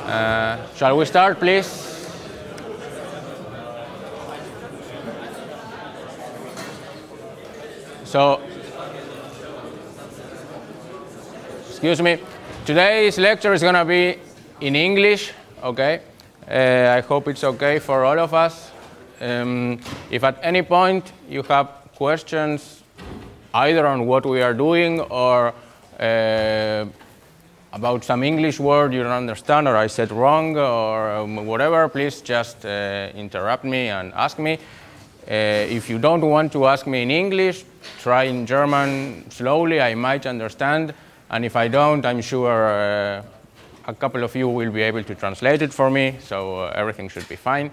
Shall we start, please? So, excuse me, today's lecture is going to be in English, okay? I hope it's okay for all of us. If at any point you have questions either on what we are doing or about some English word you don't understand or I said wrong or whatever, please just interrupt me and ask me. If you don't want to ask me in English, try in German slowly, I might understand. And if I don't, I'm sure a couple of you will be able to translate it for me, so everything should be fine.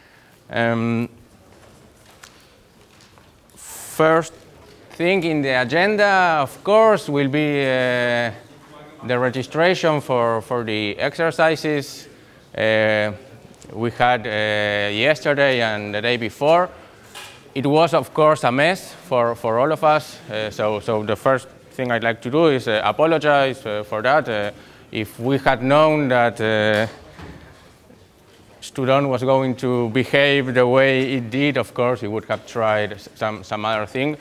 First thing in the agenda, of course, will be the registration for the exercises we had yesterday and the day before. It was, of course, a mess for all of us. So the first thing I'd like to do is apologize for that. If we had known that student was going to behave the way it did, of course, we would have tried some other thing.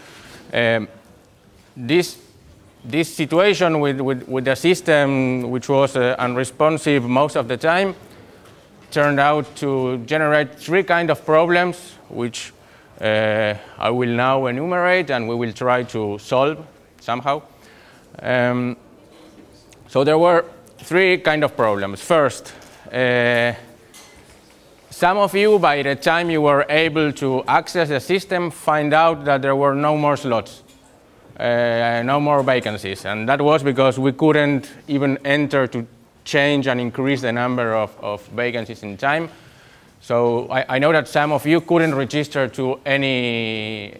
This situation with the system, which was unresponsive most of the time, turned out to generate three kinds of problems, which I will now enumerate and we will try to solve somehow. So there were three kinds of problems. First, some of you, by the time you were able to access the system, find out that there were no more slots. No more vacancies, and that was because we couldn't even enter to change and increase the number of vacancies in time. So I know that some of you couldn't register to any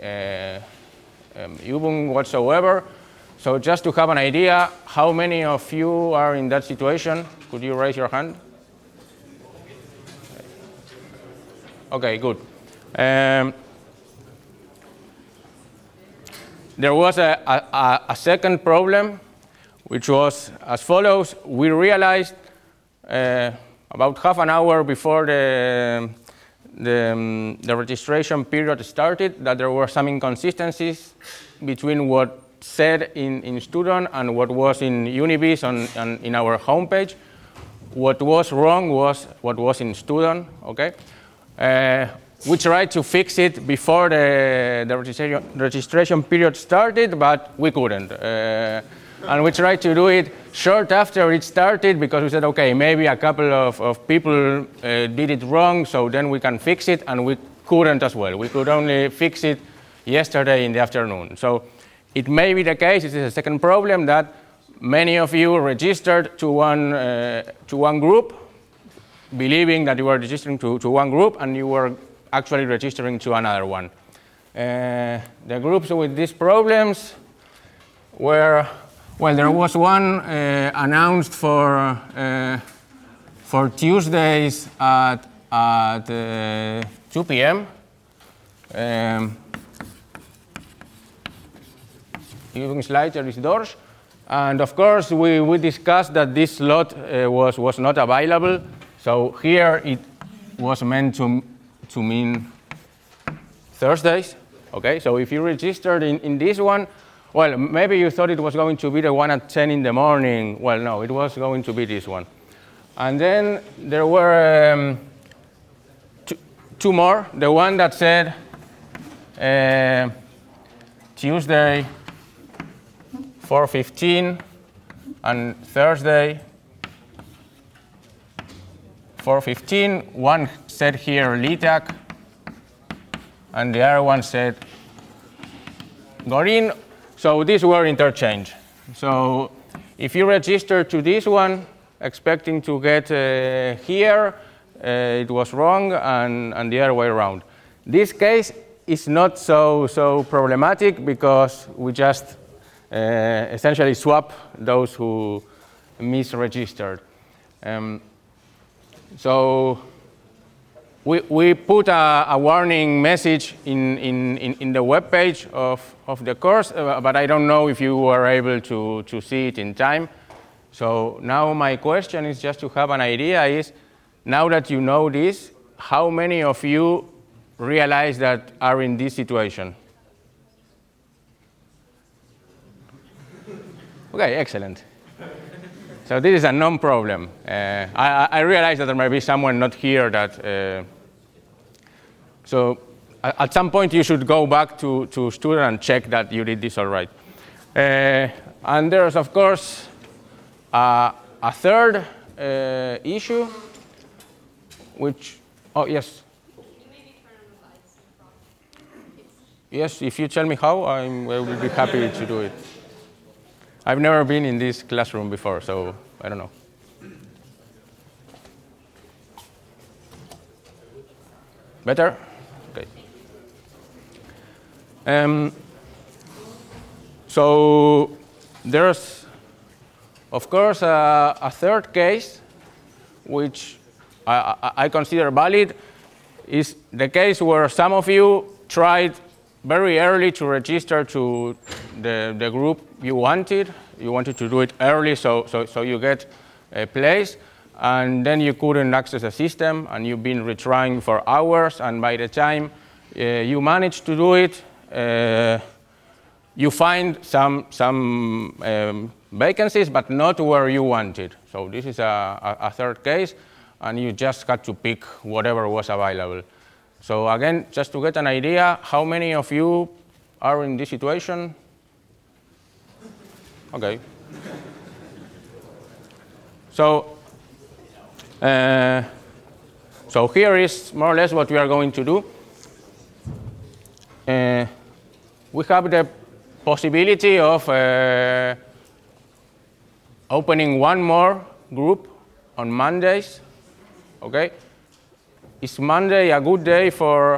Übung whatsoever. So just to have an idea, how many of you are in that situation? Could you raise your hand? Okay, good. There was a second problem, which was as follows. We realized about half an hour before the registration period started that there were some inconsistencies between what said in Student and what was in Univis in our homepage. What was wrong was what was in Student, okay? We tried to fix it before the registration period started, but we couldn't. And we tried to do it short after it started because we said, okay, maybe a couple of people did it wrong, so then we can fix it, and we couldn't as well. We could only fix it yesterday in the afternoon. So it may be the case, this is a second problem, that many of you registered to one group, believing that you were registering to one group, and you were actually registering to another one. The groups with these problems were, well, there was one announced for Tuesdays at 2 p.m. Übungsleiter is Dorsch. And of course, we discussed that this slot was not available. So here it was meant to mean Thursdays. Okay, so if you registered in this one, well, maybe you thought it was going to be the one at 10 in the morning. Well, no, it was going to be this one. And then there were two more. The one that said Tuesday 4:15 and Thursday 4:15. One said here LITAC, and the other one said Gorin. So these were interchanged. So if you register to this one expecting to get here, it was wrong, and the other way around. This case is not so problematic because we just essentially swap those who misregistered. So we put a warning message in the web page of the course, but I don't know if you were able to see it in time. So now my question is just to have an idea is, now that you know this, how many of you realize that are in this situation? Okay, excellent. So this is a non-problem. I realize that there might be someone not here that, so at some point you should go back to student and check that you did this all right. And there's, of course, a third issue, which, oh, yes. Yes, if you tell me how, I will be happy to do it. I've never been in this classroom before, so I don't know. Better? Okay. So there's, of course, a third case, which I consider valid, is the case where some of you tried very early to register to the group you wanted. You wanted to do it early so you get a place, and then you couldn't access the system, and you've been retrying for hours, and by the time you manage to do it, you find some vacancies, but not where you wanted. So this is a third case, and you just had to pick whatever was available. So again, just to get an idea, how many of you are in this situation? Okay. So here is more or less what we are going to do. We have the possibility of opening one more group on Mondays. Okay. Is Monday a good day for?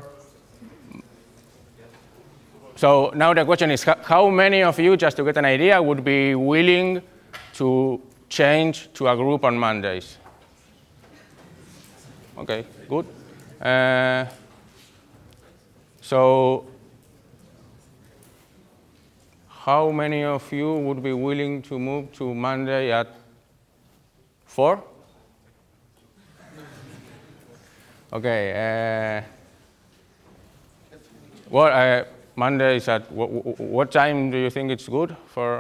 So now the question is, how many of you, just to get an idea, would be willing to change to a group on Mondays? Okay, good. So how many of you would be willing to move to Monday at 4? Okay. Monday is at what time do you think it's good for?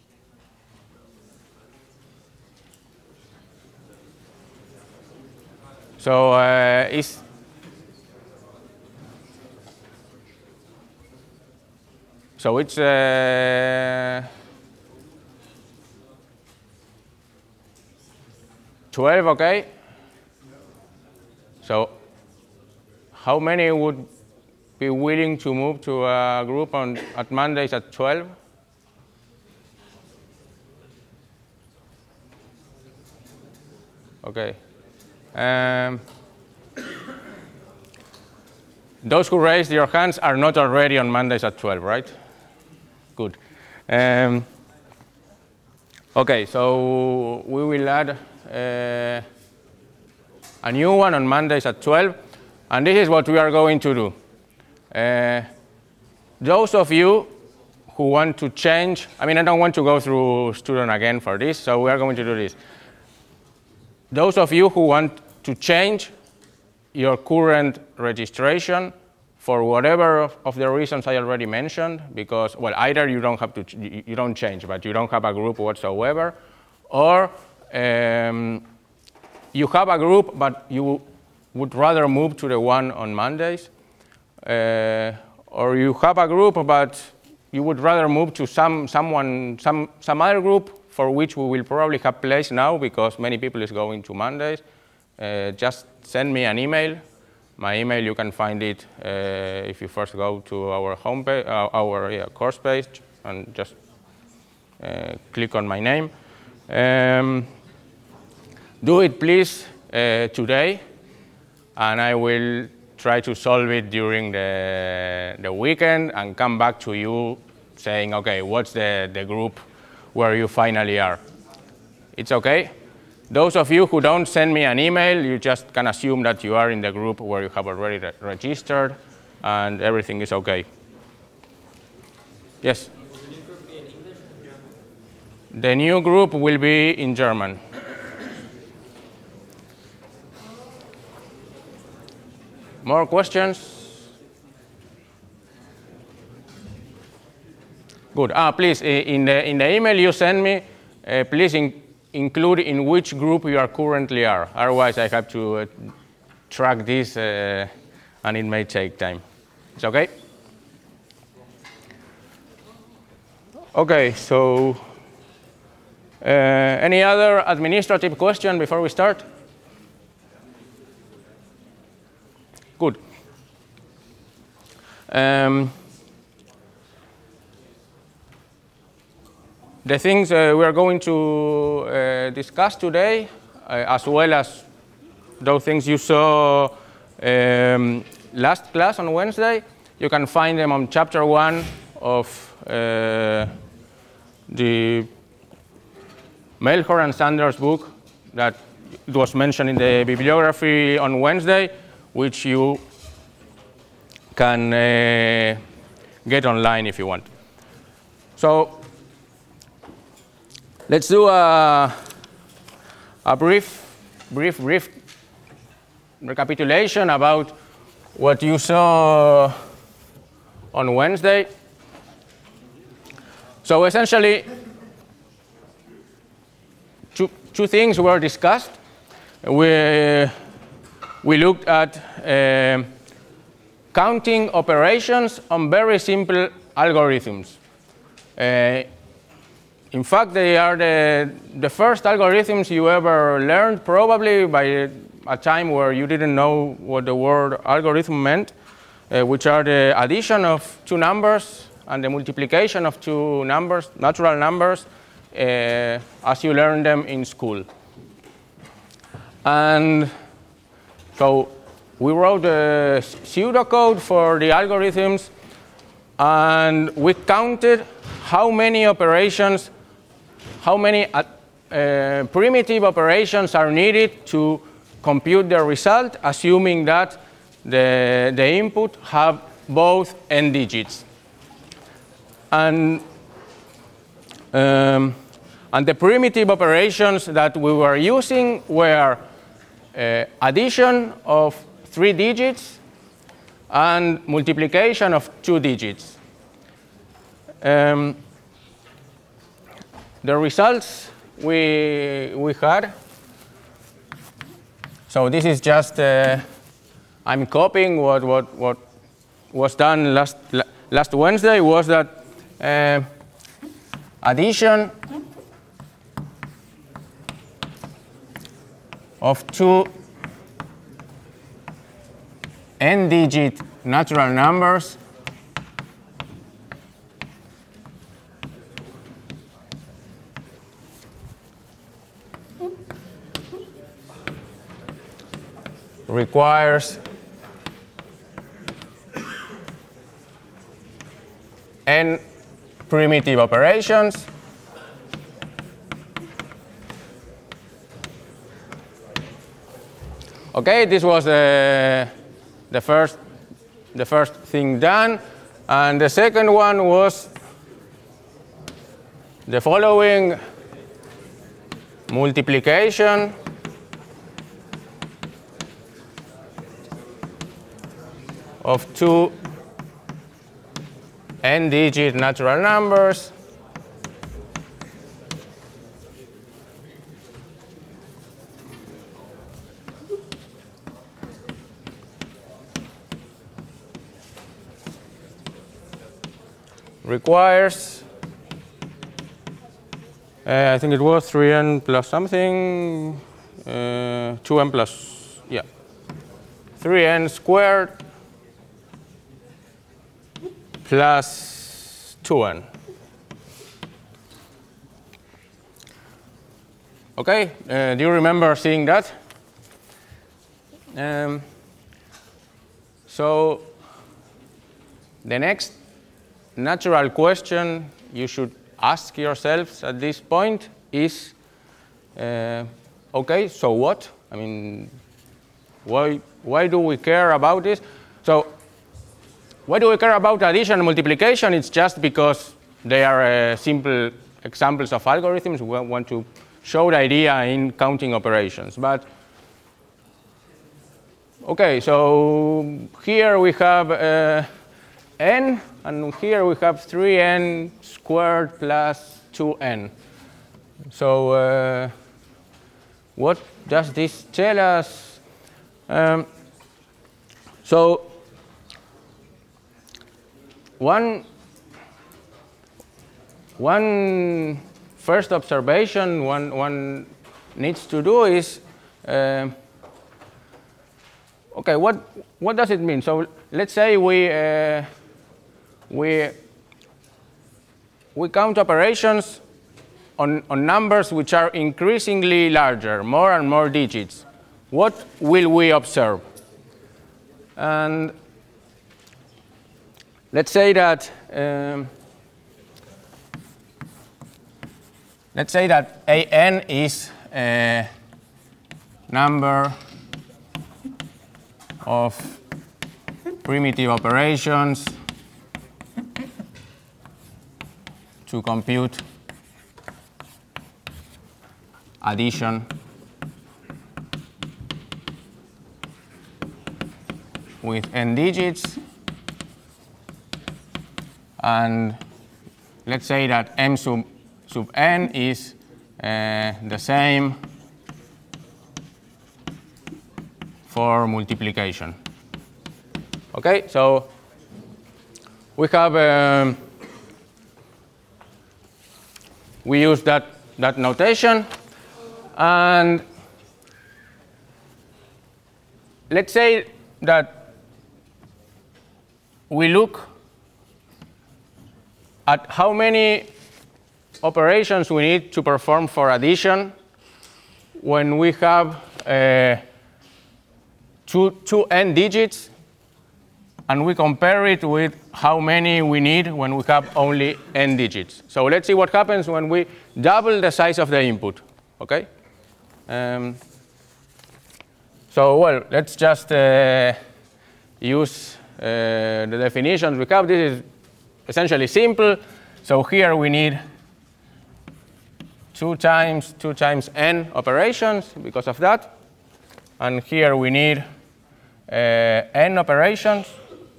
So it's 12, okay? So how many would be willing to move to a group at Mondays at 12? Okay. Those who raised your hands are not already on Mondays at 12, right? Good. Okay, so we will add a new one on Mondays at 12, and this is what we are going to do. Those of you who want to change, I don't want to go through student again for this, so we are going to do this. Those of you who want to change your current registration for whatever of the reasons I already mentioned, because, well, either you don't have to, you don't change, but you don't have a group whatsoever, or you have a group, but you would rather move to the one on Mondays, or you have a group, but you would rather move to some other group for which we will probably have place now because many people is going to Mondays. Just send me an email. My email, you can find it if you first go to our homepage, our course page, and just click on my name. Do it, please, today, and I will try to solve it during the weekend and come back to you saying, okay, what's the group where you finally are. It's okay? Those of you who don't send me an email, you just can assume that you are in the group where you have already registered and everything is okay. Yes? The new group will be in German. More questions? Good. Please, in the email you send me, please include in which group you are currently are. Otherwise, I have to track this, and it may take time. It's okay? Okay, so any other administrative question before we start? Good. The things we are going to discuss today, as well as those things you saw last class on Wednesday, you can find them on chapter 1 of the Melchor and Sanders book that was mentioned in the bibliography on Wednesday, which you can get online if you want. So let's do a brief recapitulation about what you saw on Wednesday. So essentially, two things were discussed. We looked at counting operations on very simple algorithms. In fact, they are the first algorithms you ever learned, probably by a time where you didn't know what the word algorithm meant, which are the addition of two numbers and the multiplication of two numbers, natural numbers, as you learn them in school. And so we wrote a pseudocode for the algorithms, and we counted how many operations, how many primitive operations are needed to compute the result, assuming that the input have both n digits. And the primitive operations that we were using were addition of 3 digits and multiplication of 2 digits. The results we had, so this is just, I'm copying what was done last Wednesday, was that addition of 2 n-digit natural numbers requires n primitive operations Okay, this was the first thing done, and the second one was the following multiplication of two n-digit natural numbers requires, I think it was 3n plus something, 2n plus, yeah, 3n squared plus 2n. Okay, do you remember seeing that? So the next natural question you should ask yourselves at this point is, okay, so what? I mean, why do we care about this? So why do we care about addition and multiplication? It's just because they are simple examples of algorithms. We want to show the idea in counting operations. But okay, so here we have n, and here we have 3n squared plus 2n. So what does this tell us? So one first observation one needs to do is, okay, what does it mean? So let's say we count operations on numbers which are increasingly larger, more and more digits. What will we observe? And let's say that an is a number of primitive operations to compute addition with n digits, and let's say that m sub n is the same for multiplication. Okay, so we have we use that notation, and let's say that we look at how many operations we need to perform for addition when we have two n digits, and we compare it with how many we need when we have only n digits. So let's see what happens when we double the size of the input. Okay. So well, let's just use the definitions we have. This is essentially simple. So here we need 2 times n operations because of that, and here we need n operations.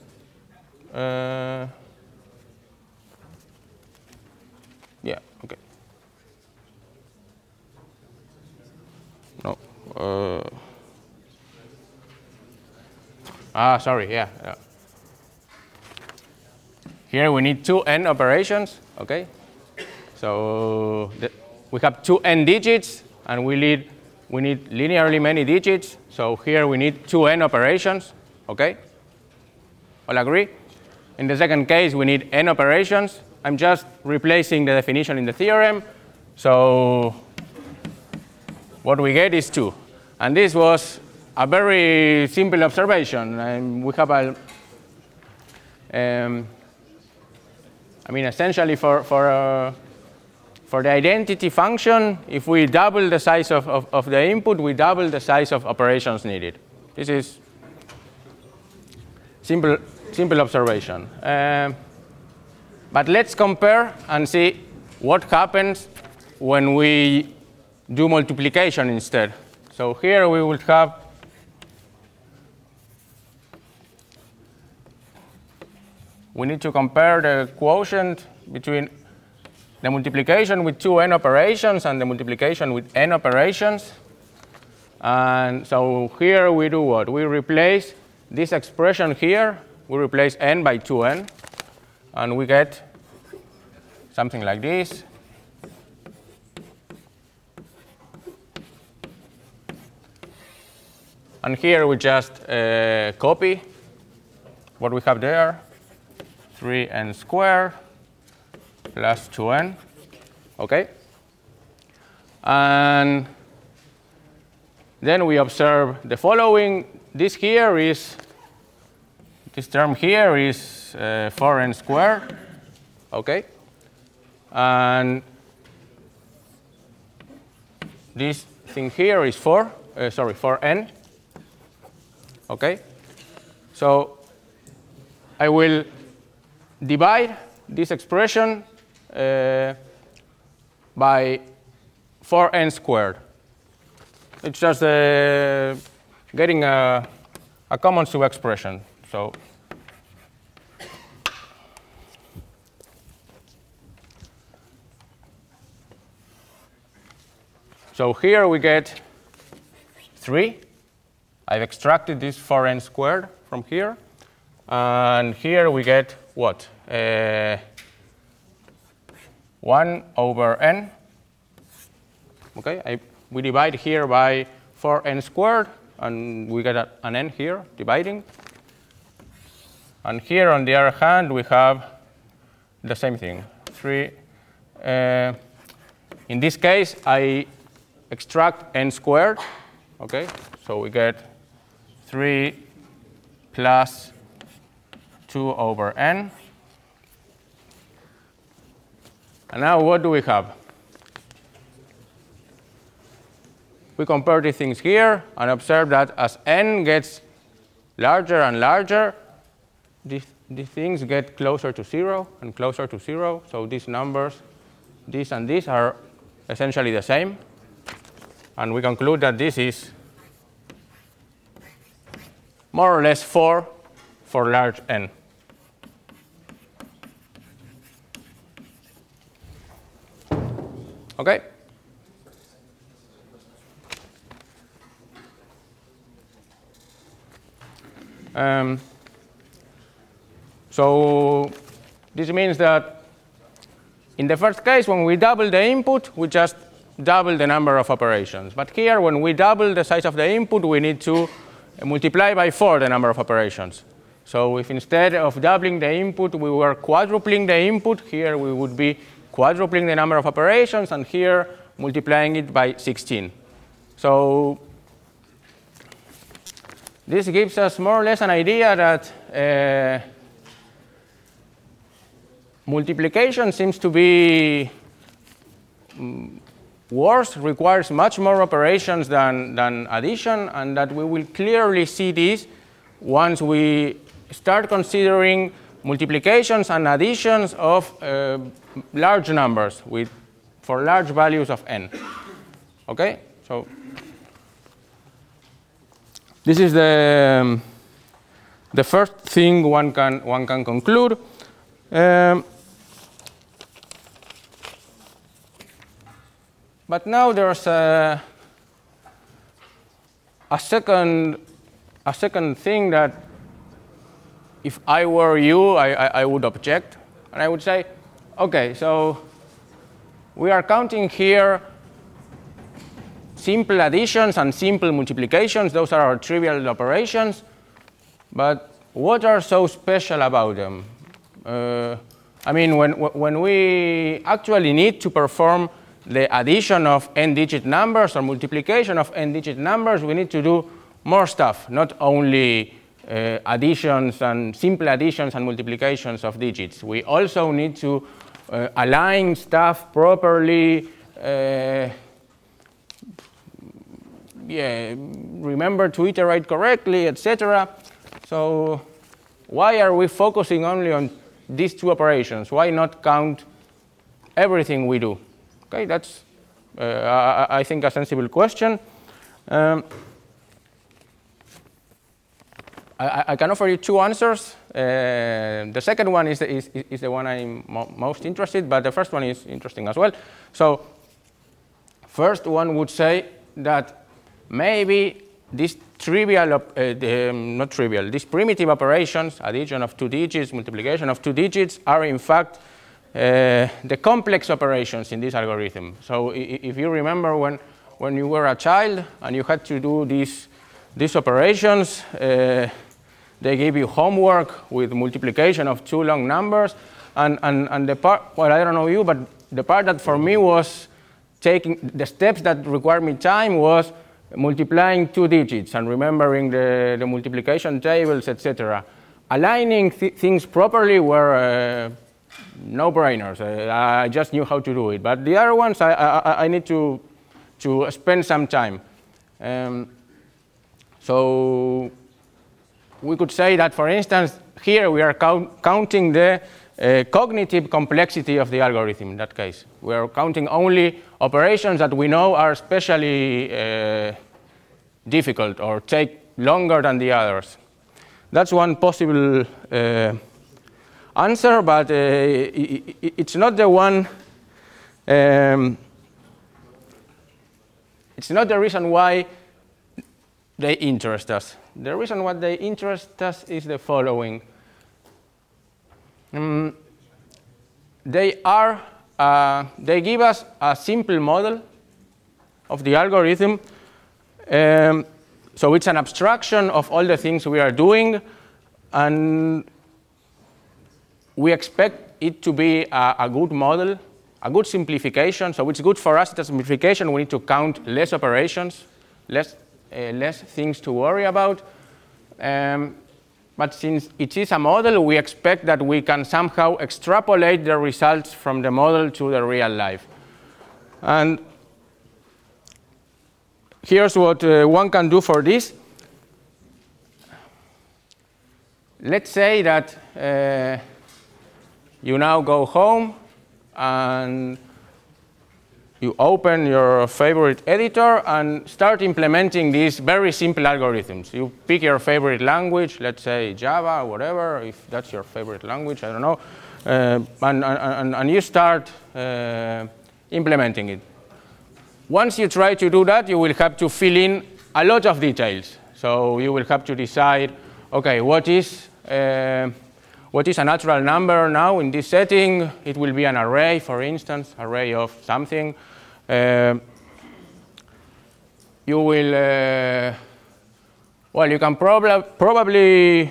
Yeah. Okay. No. Sorry. Yeah. Here we need 2 n operations. Okay. So we have 2 n digits, and we need linearly many digits. So here we need 2 n operations. Okay. All agree? In the second case, we need n operations. I'm just replacing the definition in the theorem. So what we get is 2. And this was a very simple observation. And we have a, I mean, essentially for the identity function, if we double the size of the input, we double the size of operations needed. This is simple observation. But let's compare and see what happens when we do multiplication instead. So here we will have we need to compare the quotient between the multiplication with 2 n operations and the multiplication with n operations. And so here we do what? We replace this expression here. We replace n by 2n, and we get something like this. And here we just copy what we have there, 3n squared plus 2n. Okay? And then we observe the following. This term here is 4n squared. Okay? And this thing here is 4n. Okay? So I will divide this expression by 4n squared. It's just getting a common subexpression. So here we get 3. I've extracted this 4n squared from here. And here we get what? 1 over n. Okay, we divide here by 4n squared, and we get an n here dividing. And here, on the other hand, we have the same thing, 3. In this case, I extract n squared. Okay, so we get 3 plus 2 over n. And now what do we have? We compare these things here and observe that as n gets larger and larger, these things get closer to 0 and closer to 0. So these numbers, this and this, are essentially the same. And we conclude that this is more or less 4 for large n. Okay? So this means that in the first case, when we double the input, we just double the number of operations. But here, when we double the size of the input, we need to multiply by 4 the number of operations. So if instead of doubling the input, we were quadrupling the input, here we would be quadrupling the number of operations, and here multiplying it by 16. So this gives us more or less an idea that multiplication seems to be worse, requires much more operations than addition, and that we will clearly see this once we start considering multiplications and additions of large numbers for large values of n. Okay, so this is the first thing one can conclude. But now there's a second thing that if I were you, I would object, and I would say, okay, so we are counting here simple additions and simple multiplications. Those are our trivial operations. But what are so special about them? I mean, when we actually need to perform the addition of n-digit numbers or multiplication of n-digit numbers, we need to do more stuff, not only additions and simple additions and multiplications of digits. We also need to align stuff properly, remember to iterate correctly, etc. So why are we focusing only on these 2 operations? Why not count everything we do? Okay, that's, I think, a sensible question. I can offer you 2 answers. The second one is the one I'm most interested, but the first one is interesting as well. So first, one would say that maybe these these primitive operations, addition of 2 digits, multiplication of 2 digits, are in fact the complex operations in this algorithm. So if you remember when you were a child and you had to do these operations, they gave you homework with multiplication of 2 long numbers, and the part, well, I don't know you, but the part that for me was taking the steps that required me time was multiplying 2 digits and remembering the multiplication tables, etc. Aligning things properly were no-brainers. I just knew how to do it. But the other ones, I need to spend some time. So we could say that, for instance, here we are counting the cognitive complexity of the algorithm in that case. We are counting only operations that we know are especially difficult or take longer than the others. That's one possible answer, but it's not the one. It's not the reason why they interest us. The reason why they interest us is the following. They give us a simple model of the algorithm. So it's an abstraction of all the things we are doing, and we expect it to be a good model, a good simplification. So it's good for us. It's a simplification. We need to count less operations, less things to worry about. But since it is a model, we expect that we can somehow extrapolate the results from the model to the real life. And here's what one can do for this. Let's say that you now go home and you open your favorite editor and start implementing these very simple algorithms. You pick your favorite language, let's say Java, whatever, if that's your favorite language, I don't know, and you start implementing it. Once you try to do that, you will have to fill in a lot of details. So you will have to decide, okay, what is a natural number now in this setting? It will be an array, for instance, array of something. You will, well, you can probably,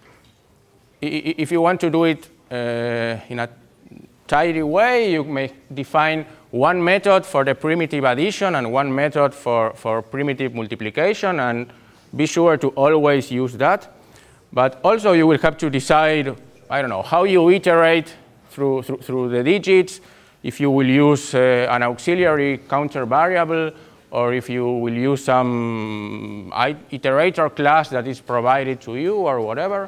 if you want to do it in a tidy way, you may define one method for the primitive addition and one method for primitive multiplication, and be sure to always use that. But also you will have to decide, I don't know, how you iterate through the digits, if you will use an auxiliary counter variable, or if you will use some iterator class that is provided to you or whatever.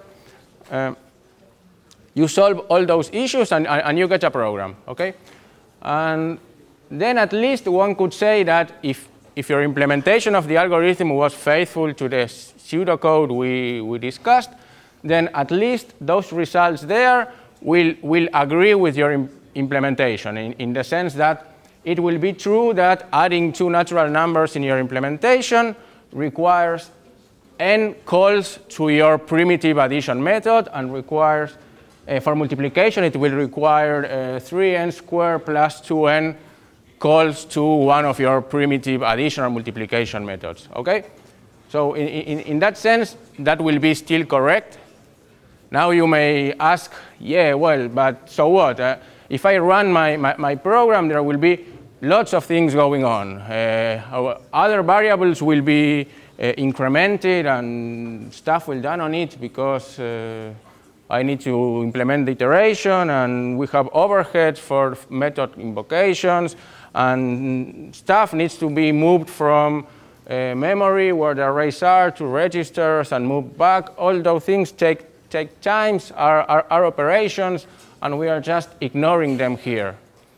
You solve all those issues and you get a program, okay? And then at least one could say that if your implementation of the algorithm was faithful to the pseudocode we discussed, then at least those results there will agree with your implementation in the sense that it will be true that adding two natural numbers in your implementation requires n calls to your primitive addition method, and requires, for multiplication, it will require 3n squared plus 2n calls to one of your primitive addition or multiplication methods, okay? So in that sense, that will be still correct. Now you may ask, yeah, well, but so what? If I run my program, there will be lots of things going on. Other variables will be incremented and stuff will done on it because I need to implement the iteration, and we have overheads for method invocations, and stuff needs to be moved from memory where the arrays are to registers and moved back. All those things take times, are operations, and we are just ignoring them here.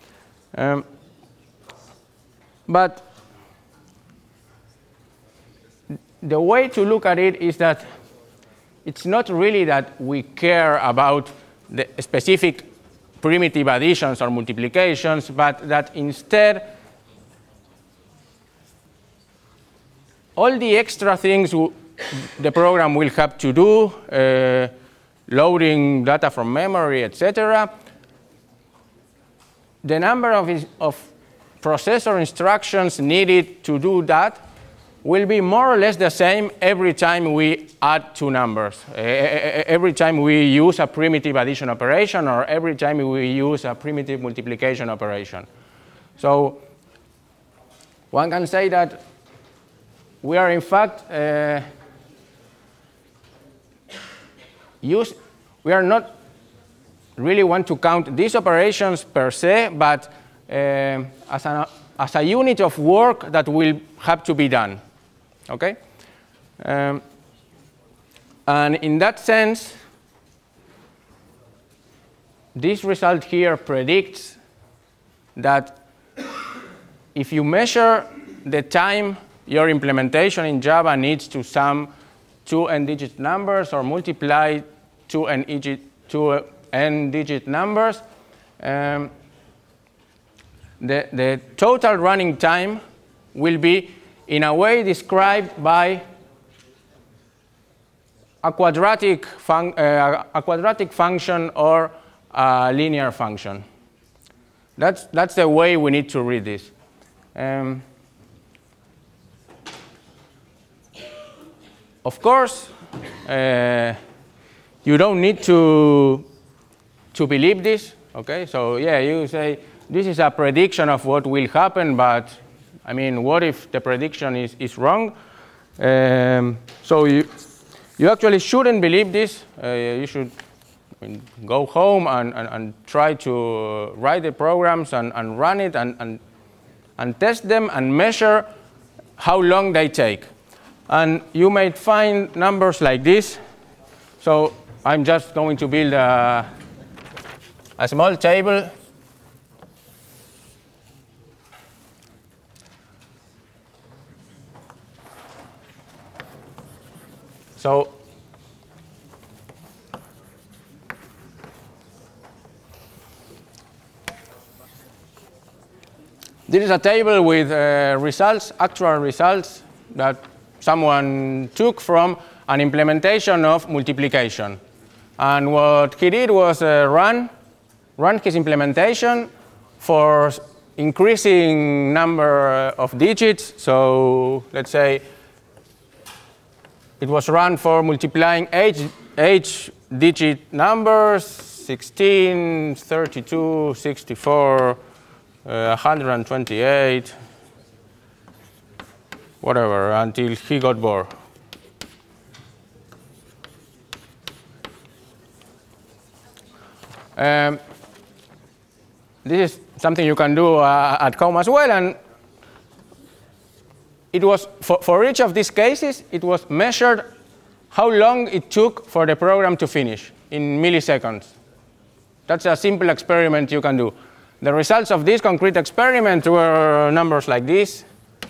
But the way to look at it is that it's not really that we care about the specific primitive additions or multiplications, but that instead all the extra things the program will have to do, loading data from memory, etc., the number of processor instructions needed to do that will be more or less the same every time we add two numbers, every time we use a primitive addition operation, or every time we use a primitive multiplication operation. So one can say that we are in fact we are not really want to count these operations per se, but as a unit of work that will have to be done. Okay? And in that sense, this result here predicts that if you measure the time your implementation in Java needs to sum two n-digit numbers or multiply two n-digit numbers, the total running time will be in a way described by a quadratic function or a linear function. That's the way we need to read this. Of course, you don't need to believe this. Okay, so yeah, you say this is a prediction of what will happen, but I mean, what if the prediction is wrong? So you actually shouldn't believe this. You should go home and try to write the programs and run it and test them and measure how long they take. And you may find numbers like this. So I'm just going to build a small table. So this is a table with results, actual results that someone took from an implementation of multiplication. And what he did was run his implementation for increasing number of digits. So let's say it was run for multiplying h digit numbers, 16, 32, 64, 128, whatever, until he got bored. This is something you can do at home as well, and it was for each of these cases, it was measured how long it took for the program to finish in milliseconds. That's a simple experiment you can do. The results of this concrete experiment were numbers like this.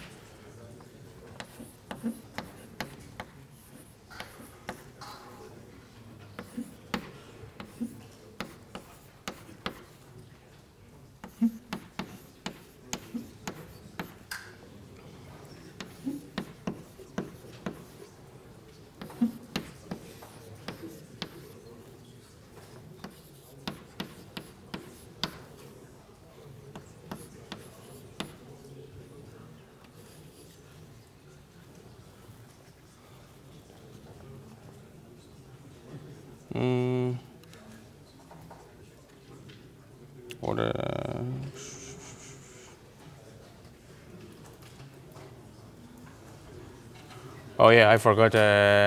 Oh yeah, I forgot.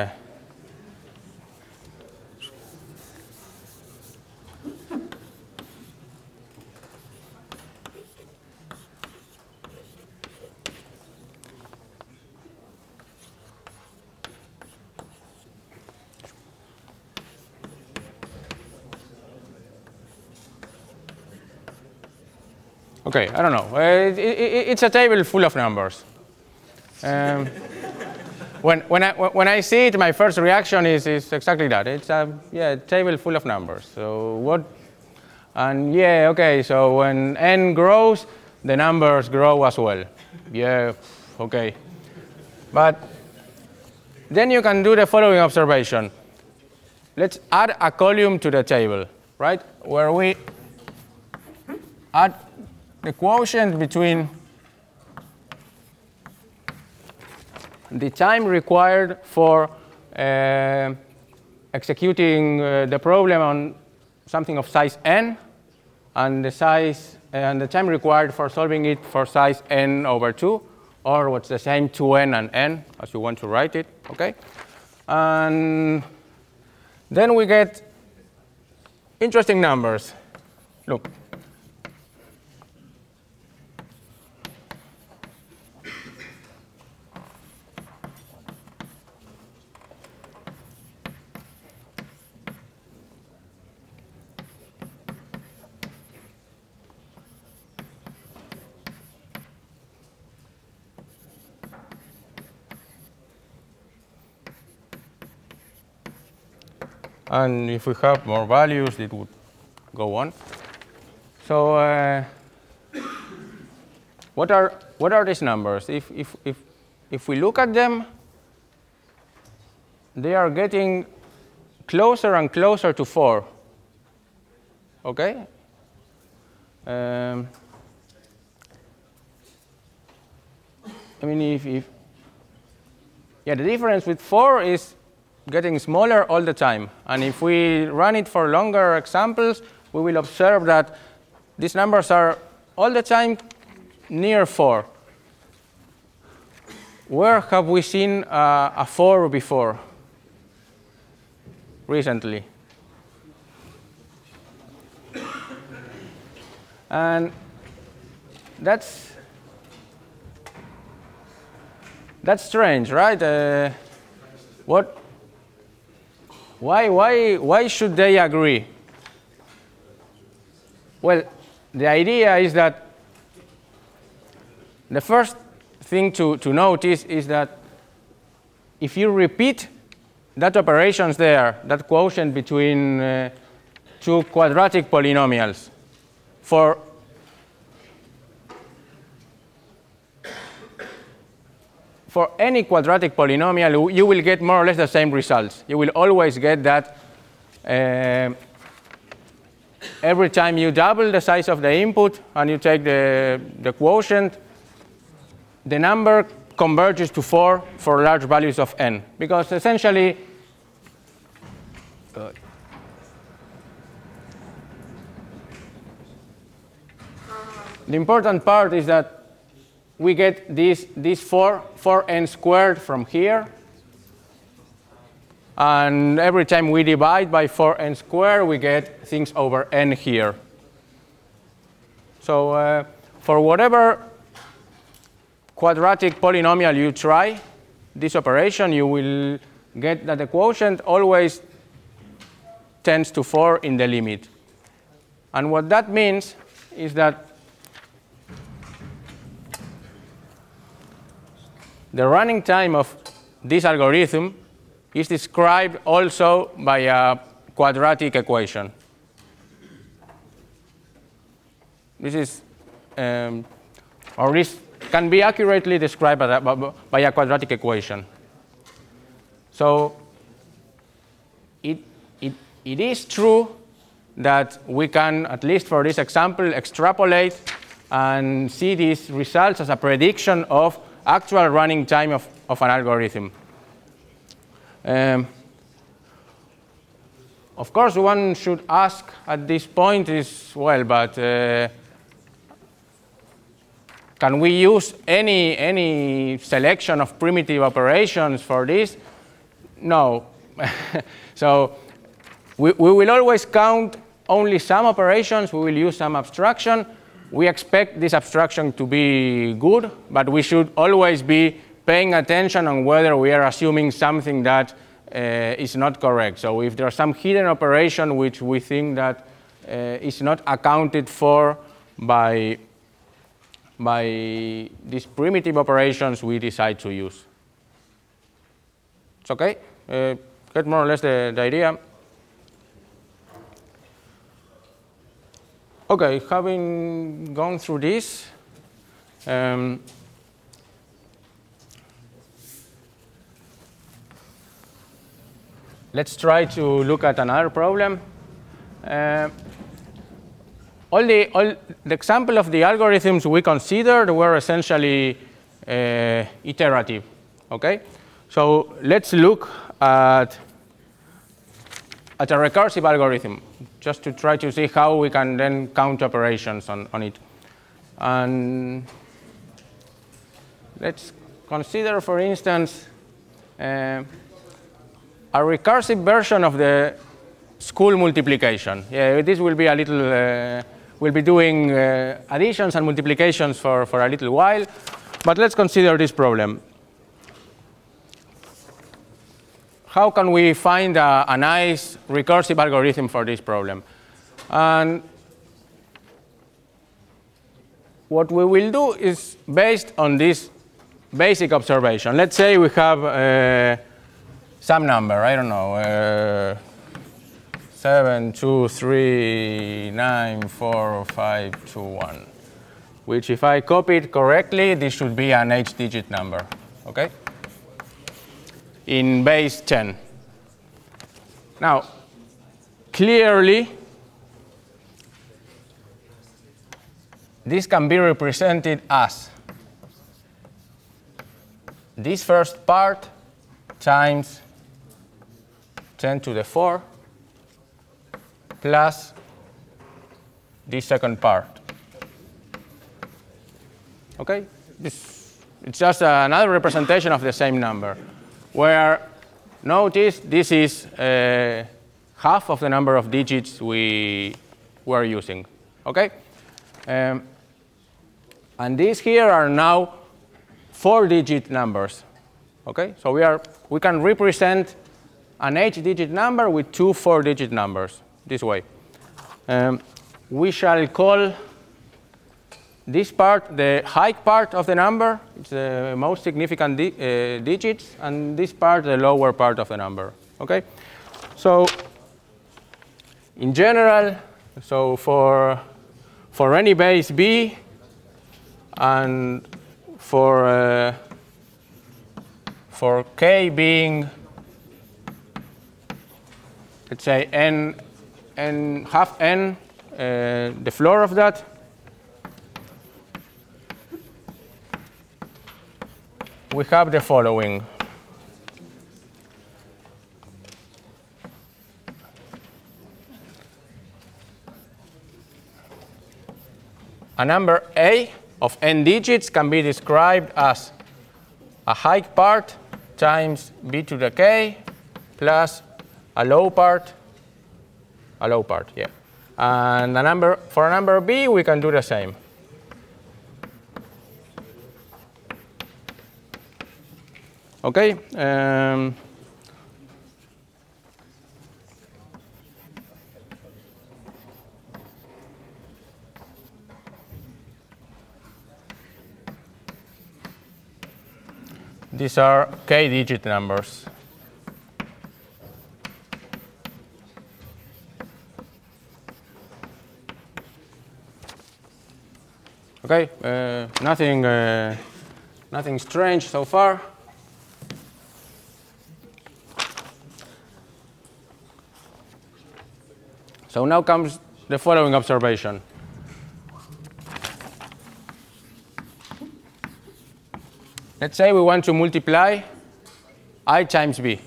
Okay, I don't know. It's a table full of numbers. When I see it, my first reaction is exactly that. It's a table full of numbers. So what? And yeah, okay. So when n grows, the numbers grow as well. Yeah, okay. But then you can do the following observation. Let's add a column to the table, right? Where we add the quotient between the time required for executing the problem on something of size n, and the time required for solving it for size n over 2, or what's the same 2n and n, as you want to write it. Okay, and then we get interesting numbers. Look. And if we have more values, it would go on. So what are these numbers? If we look at them, they are getting closer and closer to 4. Okay? I mean, the difference with 4 is getting smaller all the time. And if we run it for longer examples, we will observe that these numbers are all the time near 4. Where have we seen a 4 before? Recently. And that's strange, right? Why should they agree? Well, the idea is that the first thing to notice is that if you repeat that operations there, that quotient between two quadratic polynomials, for any quadratic polynomial, you will get more or less the same results. You will always get that every time you double the size of the input and you take the quotient, the number converges to 4 for large values of n. Because essentially, the important part is that we get this 4n squared from here. And every time we divide by 4n squared, we get things over n here. So for whatever quadratic polynomial you try this operation, you will get that the quotient always tends to 4 in the limit. And what that means is that the running time of this algorithm is described also by a quadratic equation. This is, or this can be accurately described by a quadratic equation. So it is true that we can, at least for this example, extrapolate and see these results as a prediction of actual running time of an algorithm. Of course, one should ask at this point is, well, but can we use any selection of primitive operations for this? No. So we will always count only some operations. We will use some abstraction. We expect this abstraction to be good, but we should always be paying attention on whether we are assuming something that is not correct. So if there's some hidden operation which we think that is not accounted for by these primitive operations, we decide to use. It's okay? Get more or less the idea? Okay, having gone through this, let's try to look at another problem. All the example of the algorithms we considered were essentially iterative. Okay, so let's look at a recursive algorithm, just to try to see how we can then count operations on it. And let's consider, for instance, a recursive version of the school multiplication. Yeah, this will be a little, we'll be doing additions and multiplications for a little while, but let's consider this problem. How can we find a nice recursive algorithm for this problem? And what we will do is based on this basic observation. Let's say we have some number, I don't know, 7, 2, 3, 9, 4, 5, 2, 1. Which, if I copy it correctly, this should be an 8-digit number, okay? In base 10. Now, clearly, this can be represented as this first part times 10 to the 4 plus this second part. Okay? It's just another representation of the same number, where notice this is half of the number of digits we were using. Okay? And these here are now 4-digit numbers. Okay? So we can represent an 8-digit number with two 4-digit numbers this way. We shall call this part the high part of the number. It's the most significant digits, and this part the lower part of the number. Okay? So in general, so for any base b and for k being, let's say n half n, the floor of that, we have the following. A number a of n digits can be described as a high part times b to the k plus a low part, yeah. And for a number b, we can do the same. Okay? These are k-digit numbers. Okay, nothing strange so far. So now comes the following observation. Let's say we want to multiply I times b.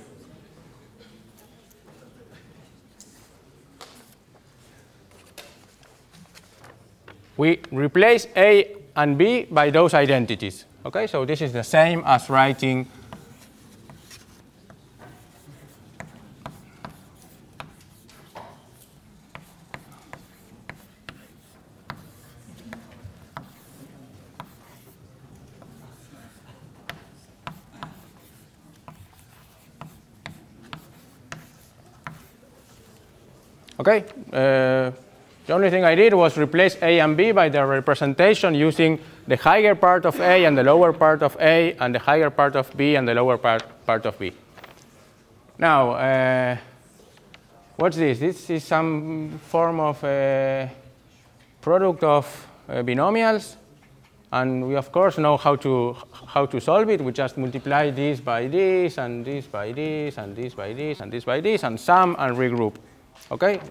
We replace a and b by those identities. Okay, so this is the same as writing okay. The only thing I did was replace a and b by their representation using the higher part of a and the lower part of a, and the higher part of b and the lower part of b. Now, what's this? This is some form of product of binomials, and we of course know how to solve it. We just multiply this by this, and this by this, and this by this, and this by this, and sum and regroup. Okay.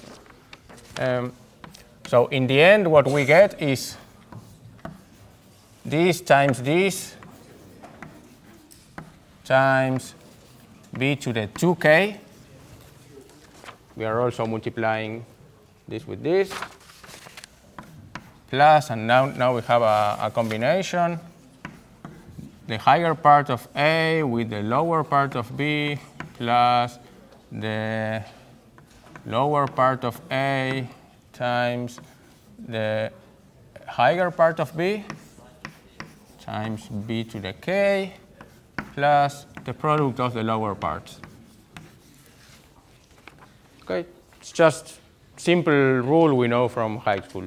So in the end, what we get is this times this times b to the 2k. We are also multiplying this with this, plus, and now we have a combination, the higher part of a with the lower part of b plus the lower part of a times the higher part of b times b to the k plus the product of the lower parts. Okay, it's just simple rule we know from high school.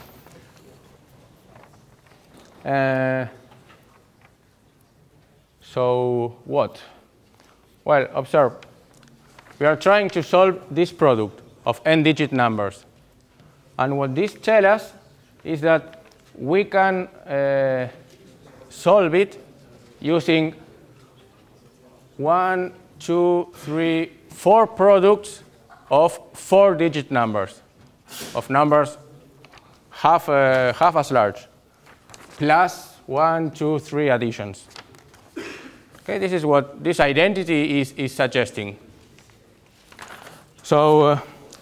So what? Well, observe. We are trying to solve this product. of n-digit numbers. And what this tells us is that we can solve it using 1, 2, 3, 4 products of 4-digit numbers, of numbers half as large, plus 1, 2, 3 additions. Okay, this is what this identity is suggesting. So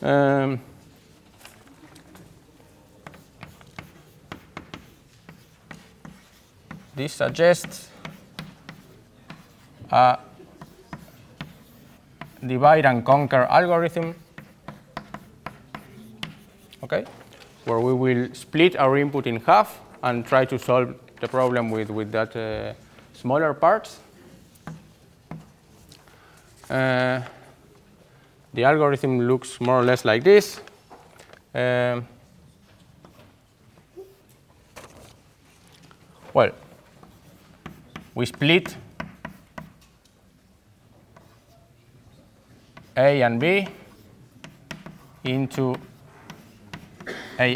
this suggests a divide and conquer algorithm, okay, where we will split our input in half and try to solve the problem with that smaller parts. The algorithm looks more or less like this. Well, we split A and B into AH,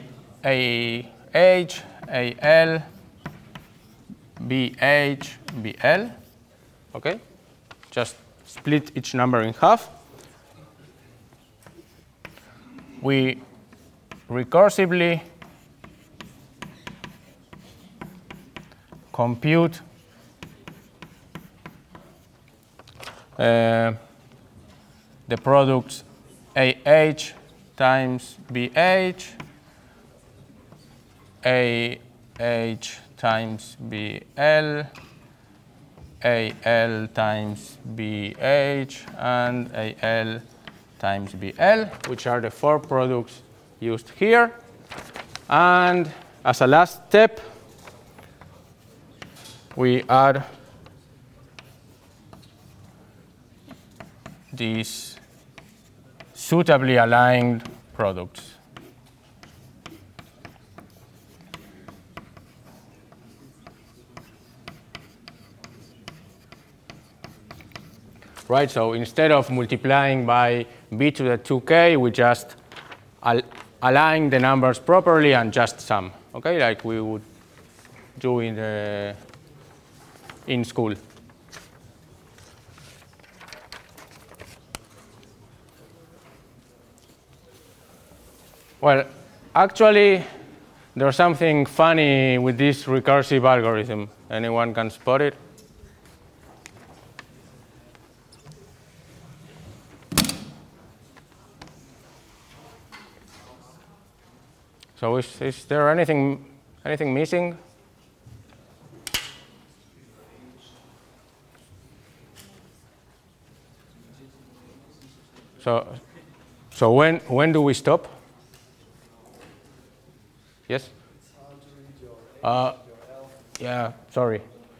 AL, BH, BL. Okay, just split each number in half. We recursively compute the products AH times BH, AH times BL, AL times BH, and AL times BL, which are the 4 products used here. And as a last step, we add these suitably aligned products. Right, so instead of multiplying by b to the 2k, we just align the numbers properly and just sum, okay, like we would do in school. Well, actually, there's something funny with this recursive algorithm. Anyone can spot it? So is there anything missing? So when do we stop? Yes? Yeah, sorry.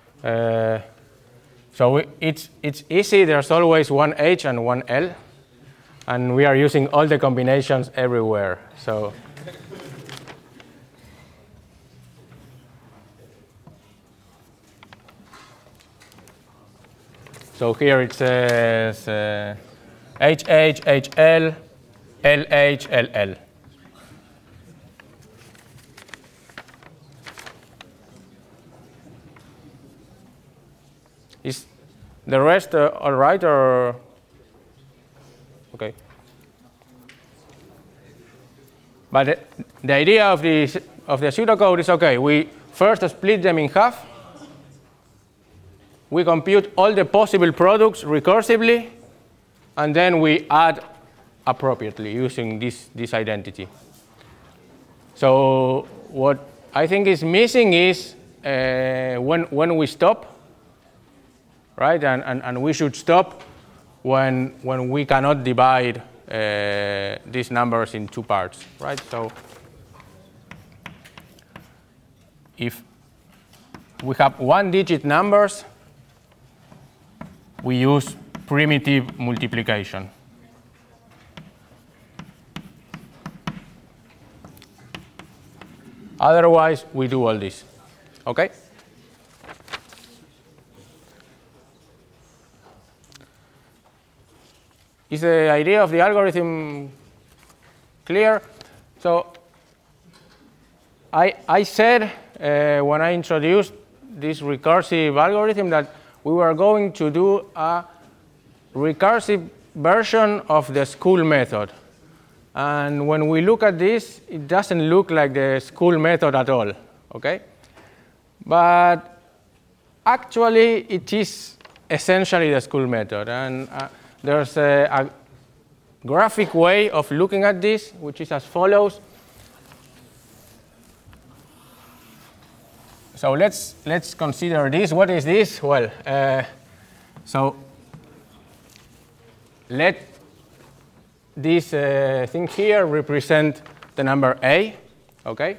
So it's easy. There's always one H and one L, and we are using all the combinations everywhere. So here it says HH, HL, LH, LL. Is the rest all right, or okay? But the idea of the pseudocode is okay. We first split them in half. We compute all the possible products recursively, and then we add appropriately using this identity. So what I think is missing is when we stop, right? And we should stop when we cannot divide these numbers in 2 parts, right? So if we have 1-digit numbers, we use primitive multiplication. Otherwise, we do all this. Okay? Is the idea of the algorithm clear. So I said when I introduced this recursive algorithm that we were going to do a recursive version of the school method. And when we look at this, it doesn't look like the school method at all, okay? But actually, it is essentially the school method. And there's a graphic way of looking at this, which is as follows. So let's consider this. What is this? Well, so let this thing here represent the number A, okay?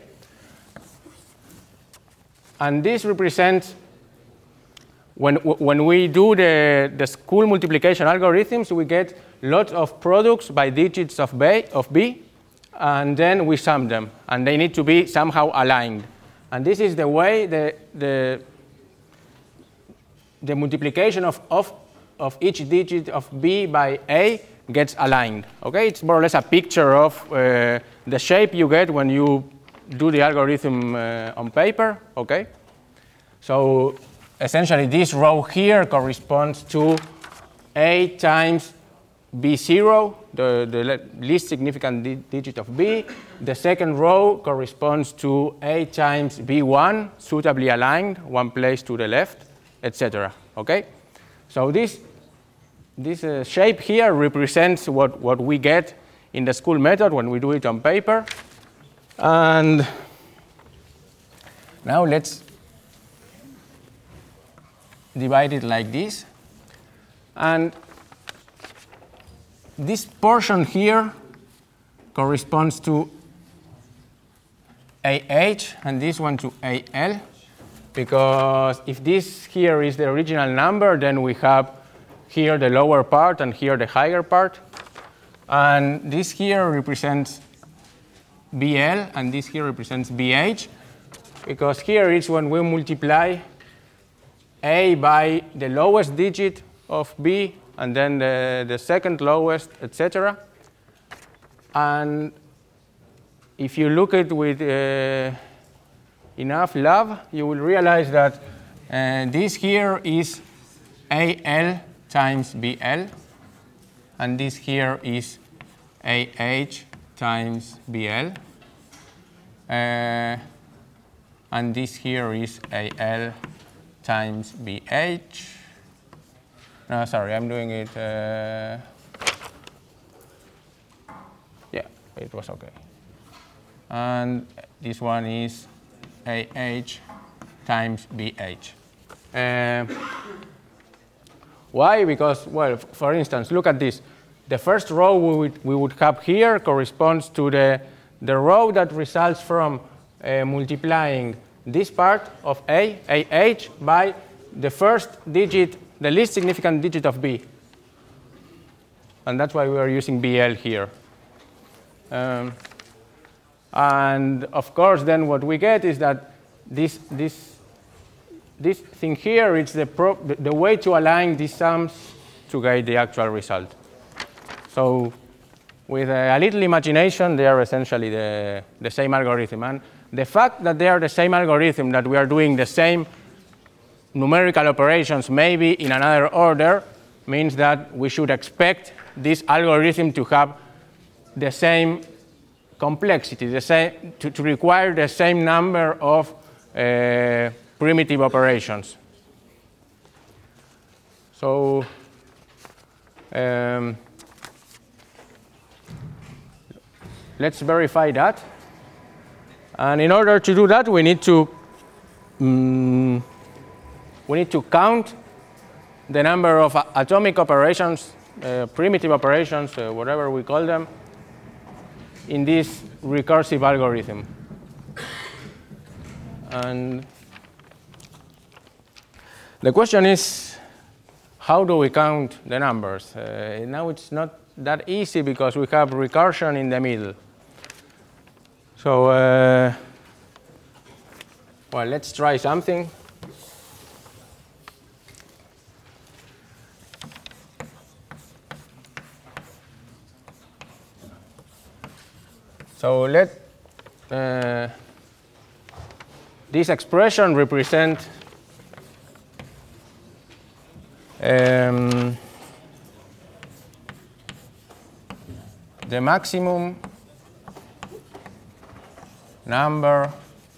And this represents, when we do the school multiplication algorithms, we get lots of products by digits of B, and then we sum them, and they need to be somehow aligned. And this is the way the multiplication of each digit of B by A gets aligned. Okay, it's more or less a picture of the shape you get when you do the algorithm on paper. Okay, so essentially this row here corresponds to A times B0, the least significant digit of B. The second row corresponds to A times B1, suitably aligned, one place to the left, etc. Okay? So this shape here represents what we get in the school method when we do it on paper. And now let's divide it like this. And this portion here corresponds to AH and this one to AL, because if this here is the original number, then we have here the lower part and here the higher part. And this here represents BL and this here represents BH, because here is when we multiply A by the lowest digit of B and then the second lowest, etc. And if you look at it with enough love, you will realize that this here is AL times BL, and this here is AH times BL, and this here is AL times BH. No, sorry, I'm doing it. Yeah, it was okay. And this one is AH times BH. Why? Because, well, for instance, look at this. The first row we would have here corresponds to the row that results from multiplying this part of AH, by the first digit, the least significant digit of B. And that's why we are using BL here. And of course, then what we get is that this thing here is the way to align these sums to get the actual result. So with a little imagination, they are essentially the same algorithm. And the fact that they are the same algorithm, that we are doing the same numerical operations, maybe in another order, means that we should expect this algorithm to have the same complexity, to require the same number of primitive operations. So let's verify that. And in order to do that, we need to count the number of atomic operations, primitive operations, whatever we call them, in this recursive algorithm. And the question is, how do we count the numbers? Now it's not that easy because we have recursion in the middle. So, well, let's try something. So let this expression represent the maximum number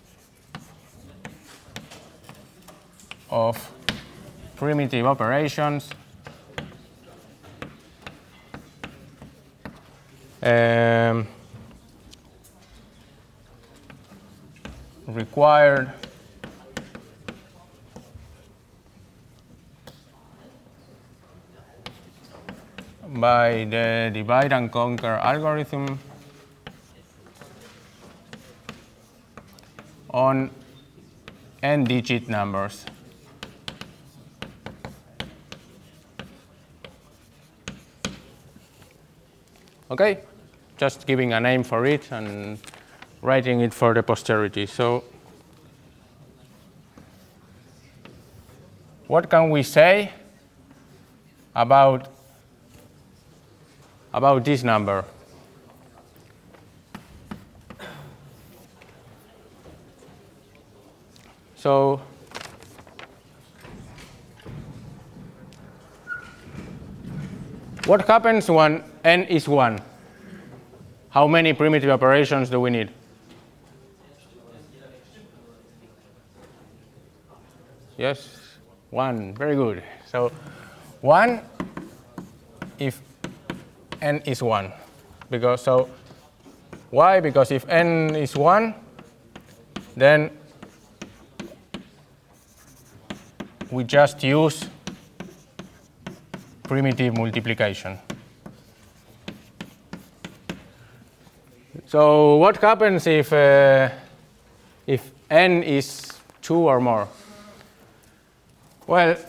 of primitive operations required by the divide and conquer algorithm on n-digit numbers. Okay, just giving a name for it and writing it for the posterity. So what can we say about this number? So what happens when n is 1? How many primitive operations do we need? Yes, 1. Very good. So 1 if n is 1. Why? Because if n is 1, then we just use primitive multiplication. So what happens if n is 2 or more? Well,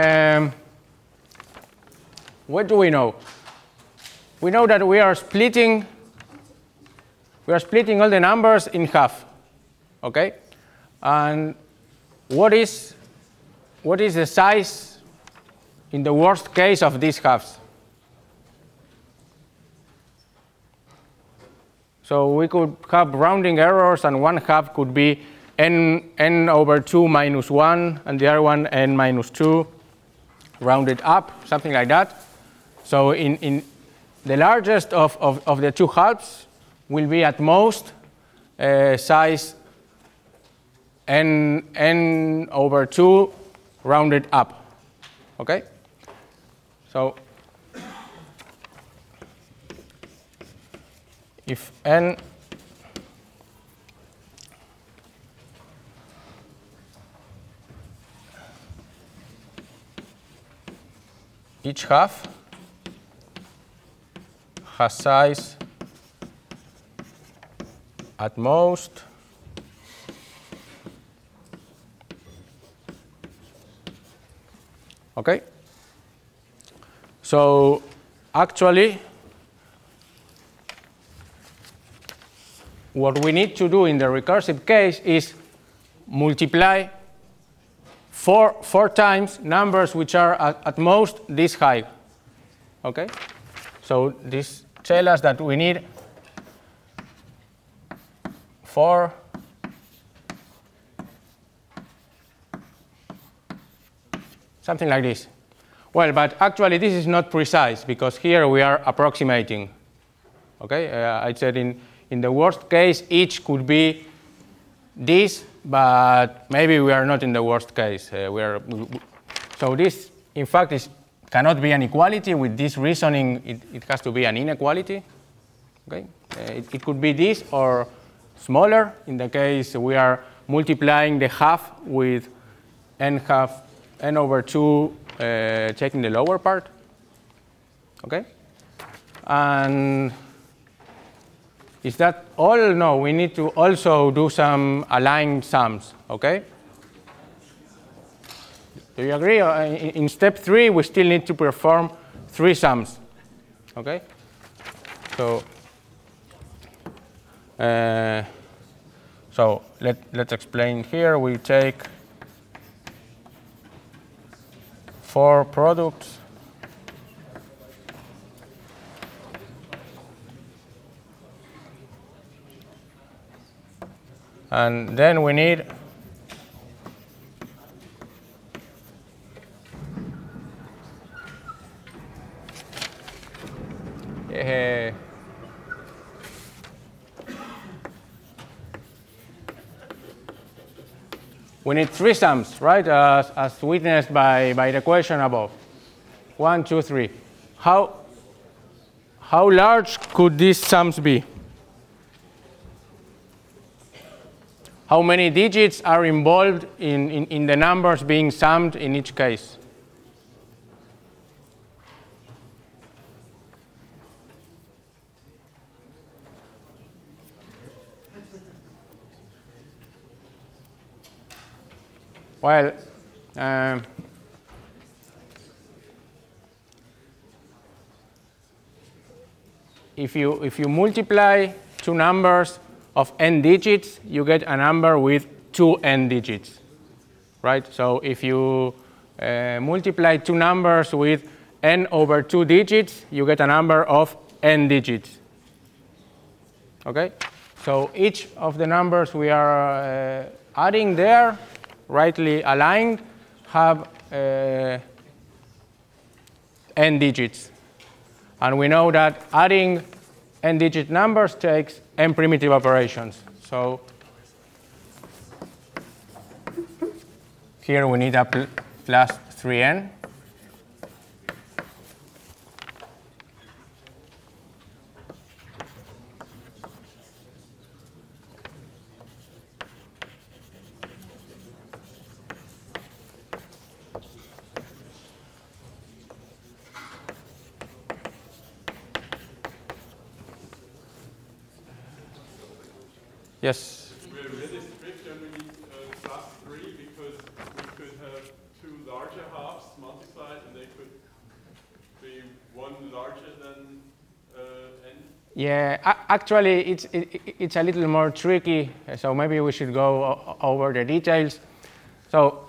what do we know? We know that we are splitting all the numbers in half. Okay, and what is the size in the worst case of these halves? So we could have rounding errors, and one half could be n over 2 minus 1, and the other one n minus 2, rounded up, something like that. So in the largest of the two halves will be at most size n over 2 rounded up. Okay? So if n each half has size at most okay. So actually what we need to do in the recursive case is multiply four times numbers which are at most this high. Okay? So this tells us that we need 4 something like this. Well, but actually this is not precise because here we are approximating. Okay? I said in the worst case each could be this, but maybe we are not in the worst case. So this, in fact, cannot be an equality. With this reasoning, it has to be an inequality. Okay? It could be this or smaller. In the case we are multiplying the half with n over 2, taking the lower part. Okay? And is that all? No, we need to also do some aligned sums. Okay? Do you agree? In step 3, we still need to perform 3 sums. Okay? So let's explain here. We take 4 products And then we need we need three sums, right? As witnessed by the question above. 1, 2, 3. How large could these sums be? How many digits are involved in the numbers being summed in each case? Well, if you multiply two numbers of n digits, you get a number with 2n digits, right? So if you multiply two numbers with n over 2 digits, you get a number of n digits. Okay? So each of the numbers we are adding there, rightly aligned, have n digits. And we know that adding n-digit numbers takes n primitive operations. So here we need a plus 3n. Yes? We're really strict when we need plus 3 because we could have two larger halves multiplied and they could be one larger than n. Yeah, actually it's a little more tricky, so maybe we should go over the details. So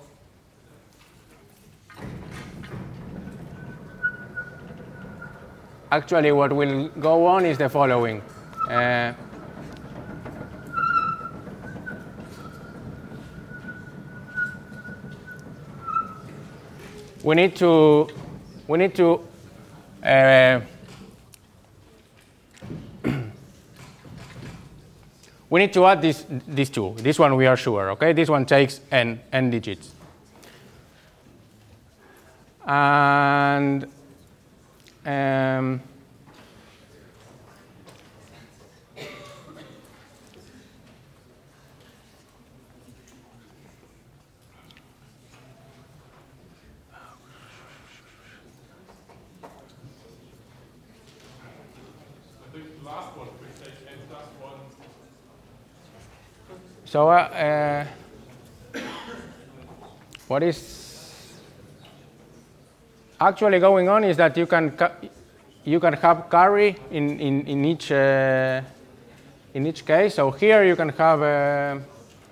actually what will go on is the following. We need to add these two. This one we are sure, okay? This one takes n digits. And so what is actually going on is that you can have carry in each case. So here you can have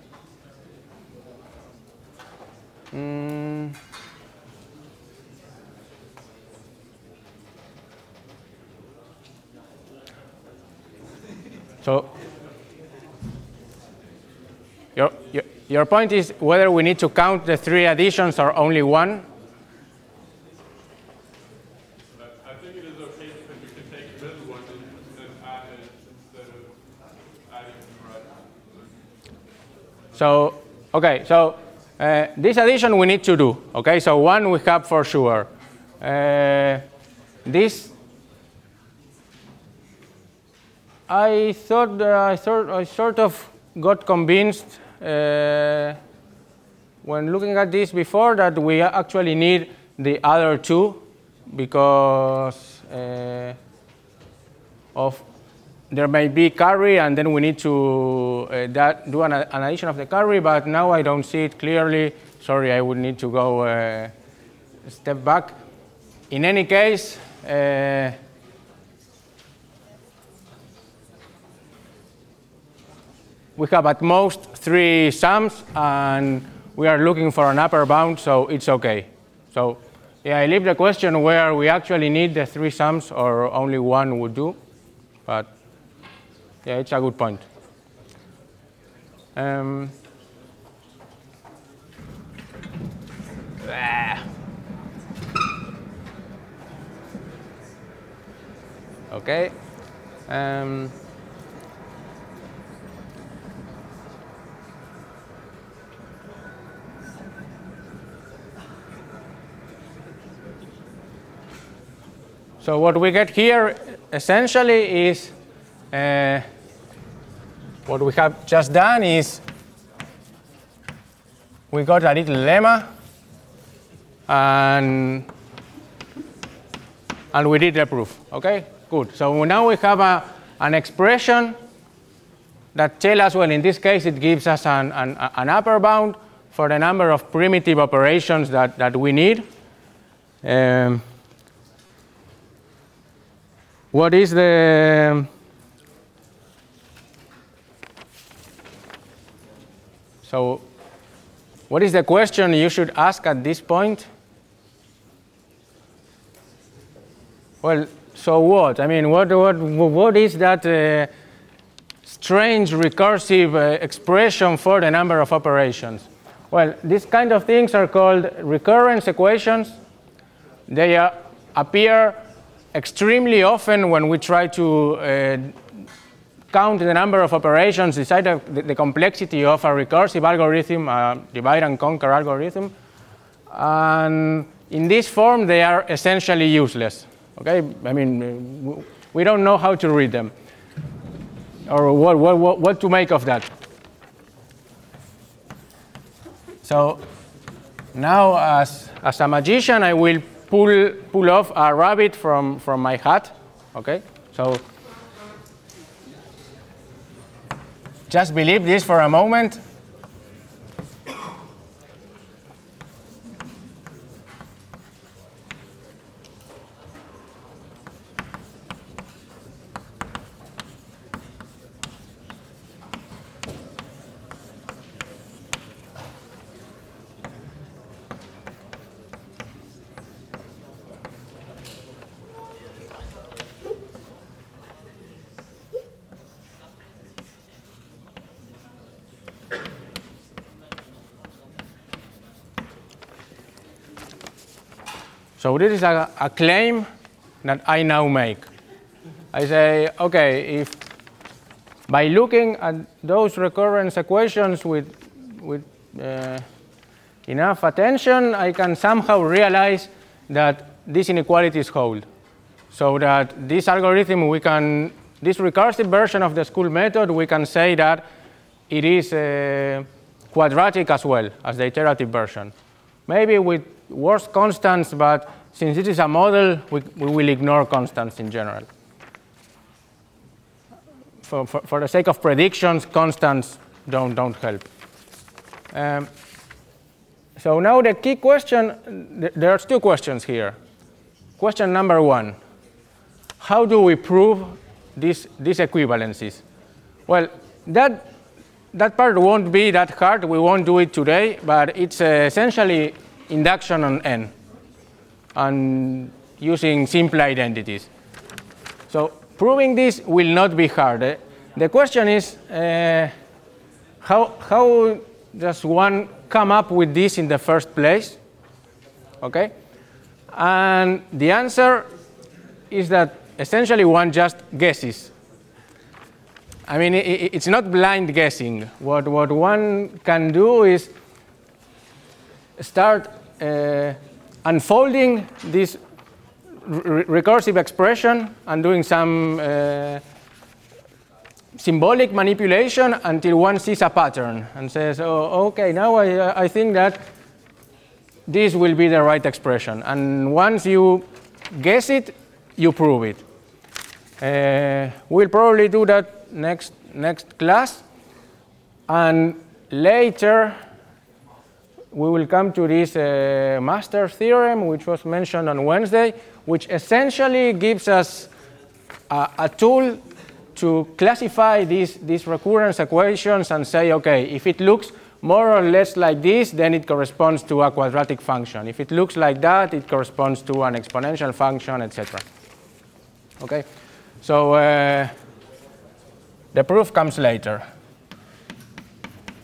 so your point is whether we need to count the three additions or only one? I think it is okay because we can take the middle one and add it instead of adding the right. So, okay, so this addition we need to do. Okay, so one we have for sure. This I sort of got convinced when looking at this before that we actually need the other two because of there may be carry and then we need to do an addition of the carry, but now I don't see it clearly. Sorry, I would need to go a step back. In any case, we have at most three sums, and we are looking for an upper bound, so it's okay. So yeah, I leave the question where we actually need the three sums or only one would do, but yeah, it's a good point. Um, okay. So what we get here essentially is what we have just done is we got a little lemma and we did the proof. Okay, good. So now we have an expression that tells us, well, in this case, it gives us an upper bound for the number of primitive operations that we need. What is the so what is the question you should ask at this point? Well, so what? I mean, what is that strange recursive expression for the number of operations? Well, these kind of things are called recurrence equations. They appear extremely often when we try to count the number of operations, decide the complexity of a recursive algorithm, a divide and conquer algorithm. And in this form, they are essentially useless. Okay, I mean, we don't know how to read them or what to make of that. So now, as a magician, I will pull off a rabbit from my hat. Okay, so just believe this for a moment. So this is a claim that I now make. I say, okay, if by looking at those recurrence equations with enough attention, I can somehow realize that these inequalities hold. So that this algorithm, this recursive version of the school method, we can say that it is quadratic as well as the iterative version. Maybe with worse constants, but since this is a model, we will ignore constants in general. For the sake of predictions, constants don't help. So now the key question, there's two questions here. Question number one, how do we prove these equivalencies? Well, that part won't be that hard. We won't do it today, but it's essentially induction on n and using simple identities. So proving this will not be hard. The question is, how does one come up with this in the first place? Okay, and the answer is that essentially one just guesses. I mean, it's not blind guessing. What one can do is start unfolding this recursive expression and doing some symbolic manipulation until one sees a pattern and says, oh, okay, now I think that this will be the right expression. And once you guess it, you prove it. We'll probably do that next class, and later we will come to this master theorem, which was mentioned on Wednesday, which essentially gives us a tool to classify these recurrence equations and say, okay, if it looks more or less like this, then it corresponds to a quadratic function. If it looks like that, it corresponds to an exponential function, etc. Okay, so the proof comes later.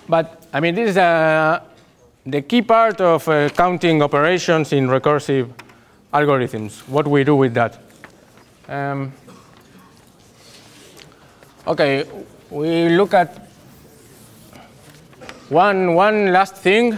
But I mean, this is the key part of counting operations in recursive algorithms. What we do with that? Okay, we look at one last thing.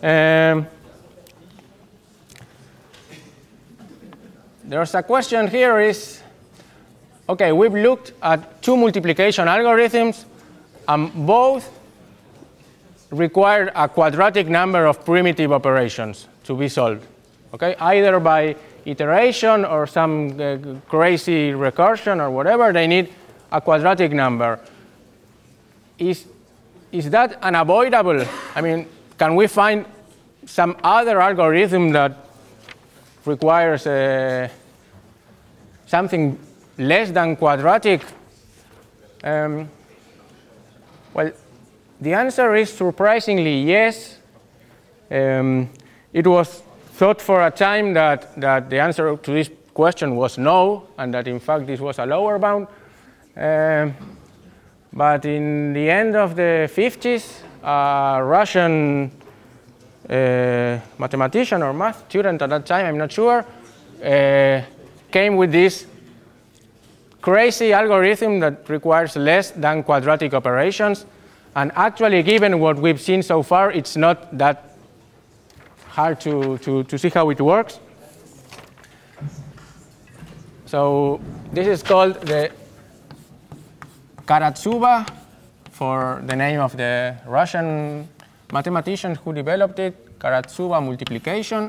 There's a question here is, okay, we've looked at two multiplication algorithms, and both require a quadratic number of primitive operations to be solved. Okay, either by iteration or some crazy recursion or whatever, they need a quadratic number. Is that unavoidable? I mean, can we find some other algorithm that requires something less than quadratic? Well, the answer is surprisingly yes. It was thought for a time that the answer to this question was no, and that in fact this was a lower bound. But in the end of the 50s, a Russian mathematician or math student at that time, I'm not sure, came with this crazy algorithm that requires less than quadratic operations. And actually, given what we've seen so far, it's not that hard to see how it works. So this is called the Karatsuba, for the name of the Russian mathematician who developed it, Karatsuba multiplication.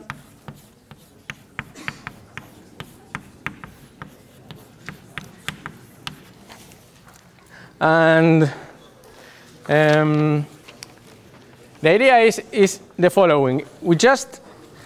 And the idea is the following. We just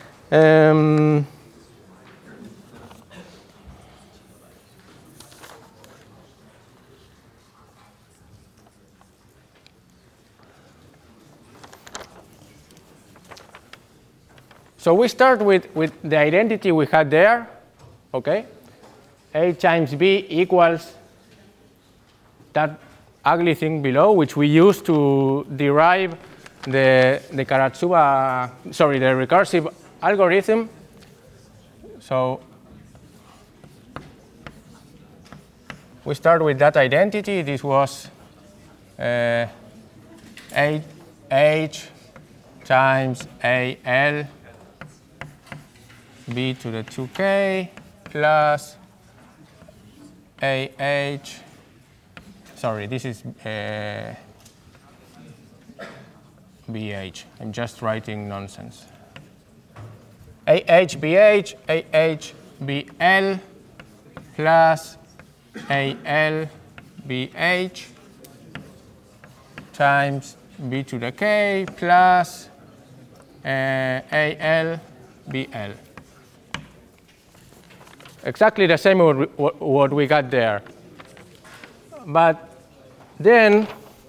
so we start with the identity we had there, okay? A times B equals that ugly thing below, which we use to derive the Karatsuba, sorry, the recursive algorithm. So we start with that identity. This was H times AL B to the 2k plus AH. Sorry, this is BH. I'm just writing nonsense. AH BH, AH BL plus AL BH times B to the k plus AL BL. Exactly the same what we got there. But then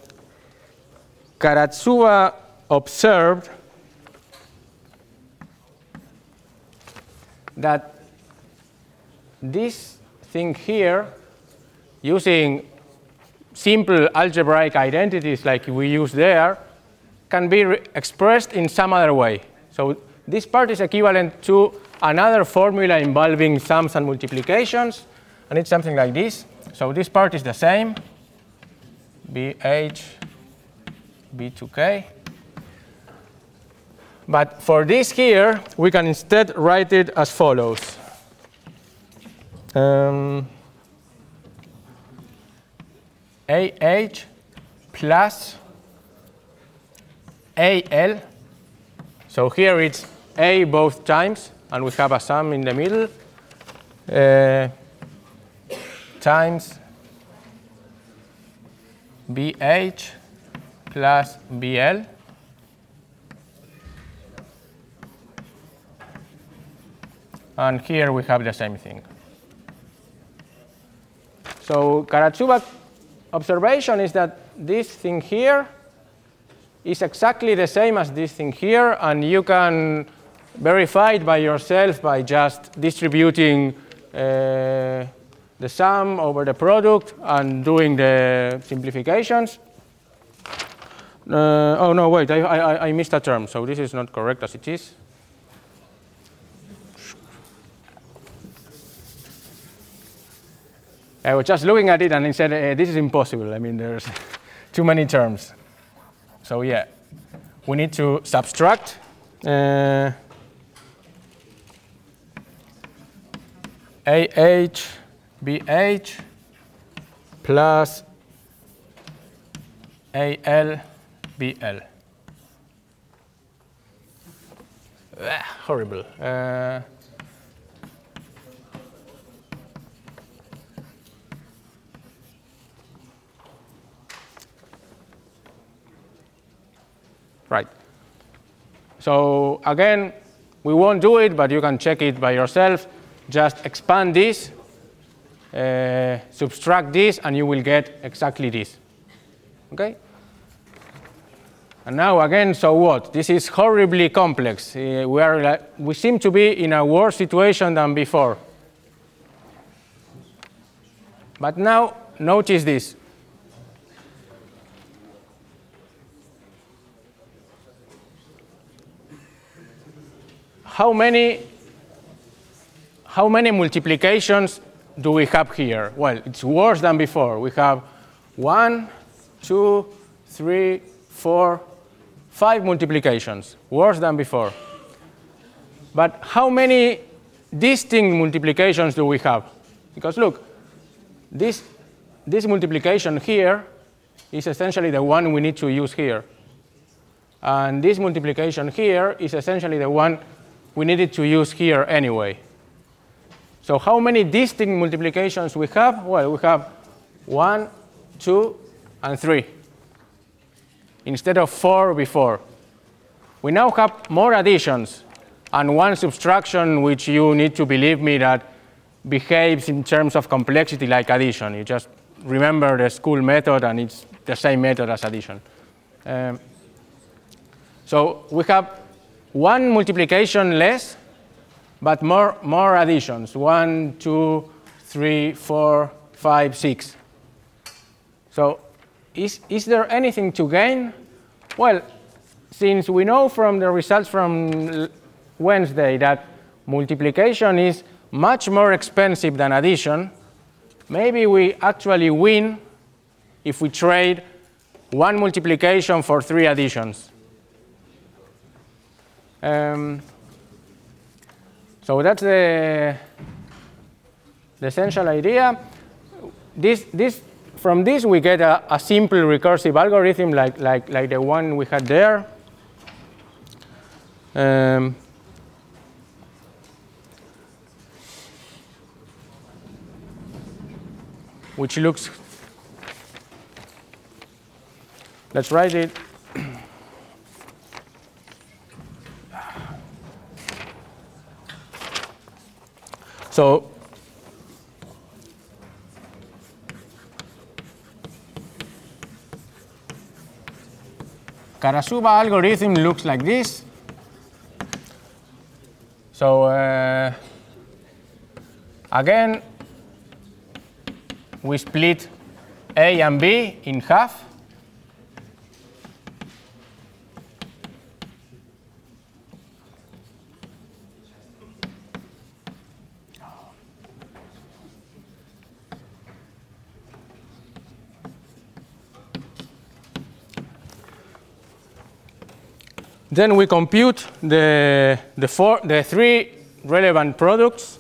Karatsuba observed that this thing here, using simple algebraic identities like we use there, can be expressed in some other way. So this part is equivalent to another formula involving sums and multiplications, and it's something like this. So this part is the same, BH, B2K. But for this here, we can instead write it as follows. AH plus AL. So here it's A both times, and we have a sum in the middle, times BH plus BL. And here we have the same thing. So Karatsuba's observation is that this thing here is exactly the same as this thing here, and you can verify it by yourself by just distributing the sum over the product and doing the simplifications. Oh no, wait, I missed a term, so this is not correct as it is. I was just looking at it and I said, this is impossible. I mean, there's too many terms. So yeah, we need to subtract AH, BH plus AL, BL. Horrible. Right. So again, we won't do it, but you can check it by yourself. Just expand this, subtract this, and you will get exactly this. Okay? And now again, so what? This is horribly complex. We seem to be in a worse situation than before. But now, notice this. How many multiplications do we have here? Well, it's worse than before. We have 1, 2, 3, 4, 5 multiplications, worse than before. But how many distinct multiplications do we have? Because look, this multiplication here is essentially the one we need to use here. And this multiplication here is essentially the one we needed to use here anyway. So how many distinct multiplications we have? Well, we have 1, 2, and 3, instead of 4 before. We now have more additions and one subtraction, which you need to believe me that behaves in terms of complexity like addition. You just remember the school method, and it's the same method as addition. So we have one multiplication less, but more additions. 1, 2, 3, 4, 5, 6. So is there anything to gain? Well, since we know from the results from Wednesday that multiplication is much more expensive than addition, maybe we actually win if we trade one multiplication for 3 additions. So that's the essential idea. From this we get a simple recursive algorithm like the one we had there. Which looks, let's write it. So Karasuba algorithm looks like this. So again, we split A and B in half. Then we compute the 3 relevant products.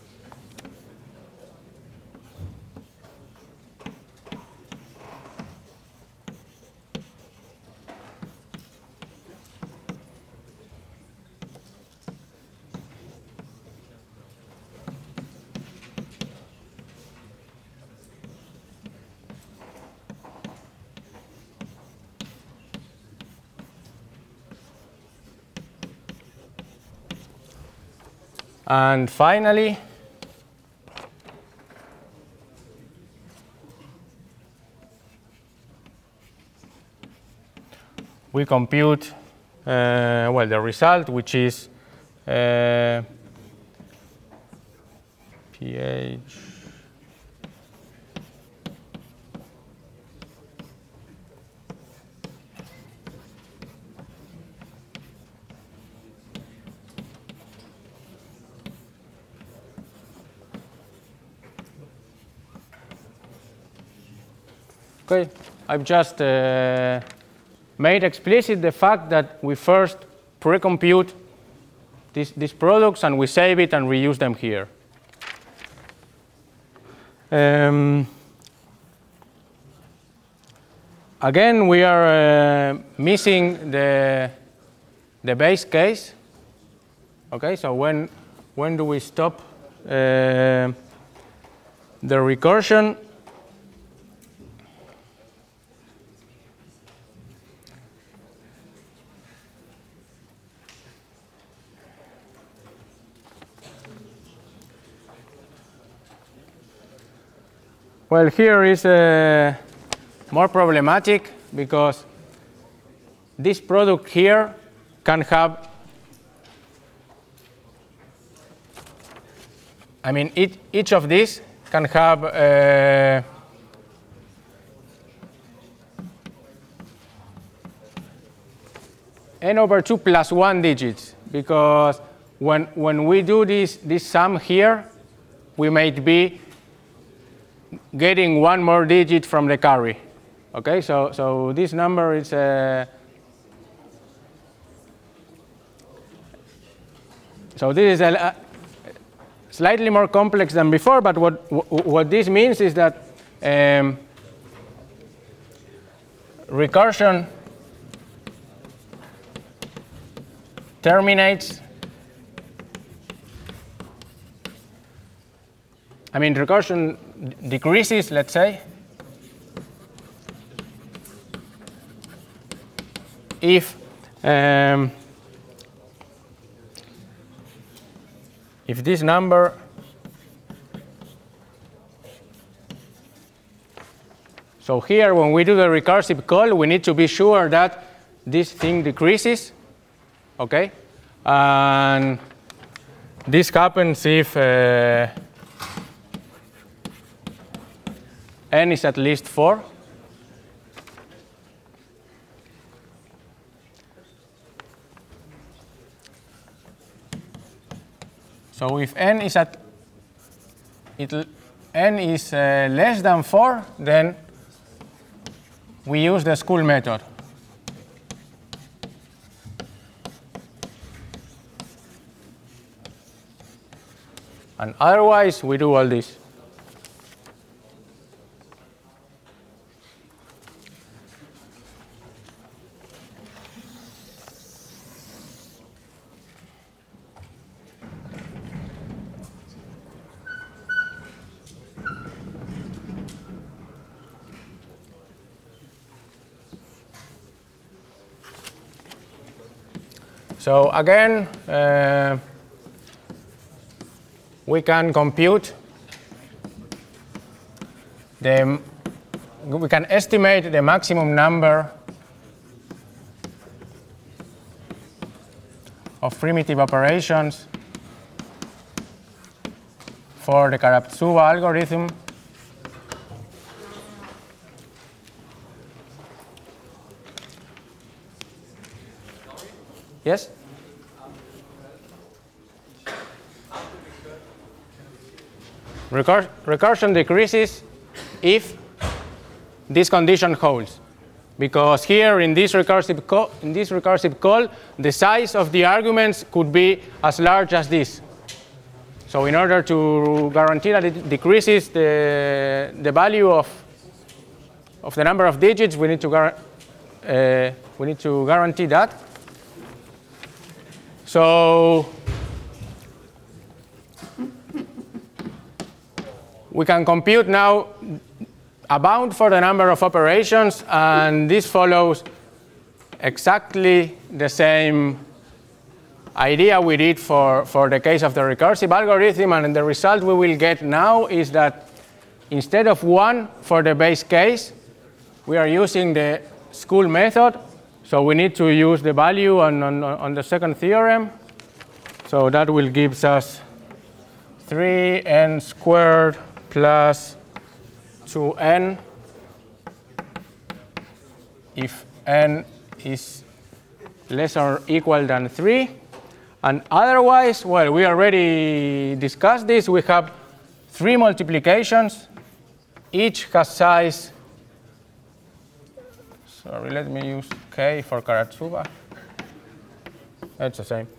And finally, we compute well, the result, which is pH Okay, I've just made explicit the fact that we first pre-compute these products and we save it and reuse them here. Again, we are missing the base case. Okay, so when do we stop the recursion? Well, here is more problematic because this product here can have, I mean, each of these can have n over 2 plus 1 digits, because when we do this sum here, we might be getting one more digit from the carry. Okay, so this number is so this is a slightly more complex than before, but what this means is that recursion terminates. I mean, recursion decreases, let's say, if this number so here when we do the recursive call, we need to be sure that this thing decreases, okay? And this happens if n is at least 4. So if n is less than 4, then we use the school method. And otherwise, we do all this. So again, we can compute we can estimate the maximum number of primitive operations for the Karatsuba algorithm. Yes? Recursion decreases if this condition holds, because here in this recursive call, the size of the arguments could be as large as this. So in order to guarantee that it decreases the value of the number of digits, we need to guarantee that. So we can compute now a bound for the number of operations, and this follows exactly the same idea we did for the case of the recursive algorithm, and the result we will get now is that instead of 1 for the base case, we are using the school method. So we need to use the value on the second theorem. So that will give us 3n squared plus 2n if n is less or equal than 3. And otherwise, well, we already discussed this. We have 3 multiplications. Each has size Sorry, let me use K for Karatsuba. It's the same.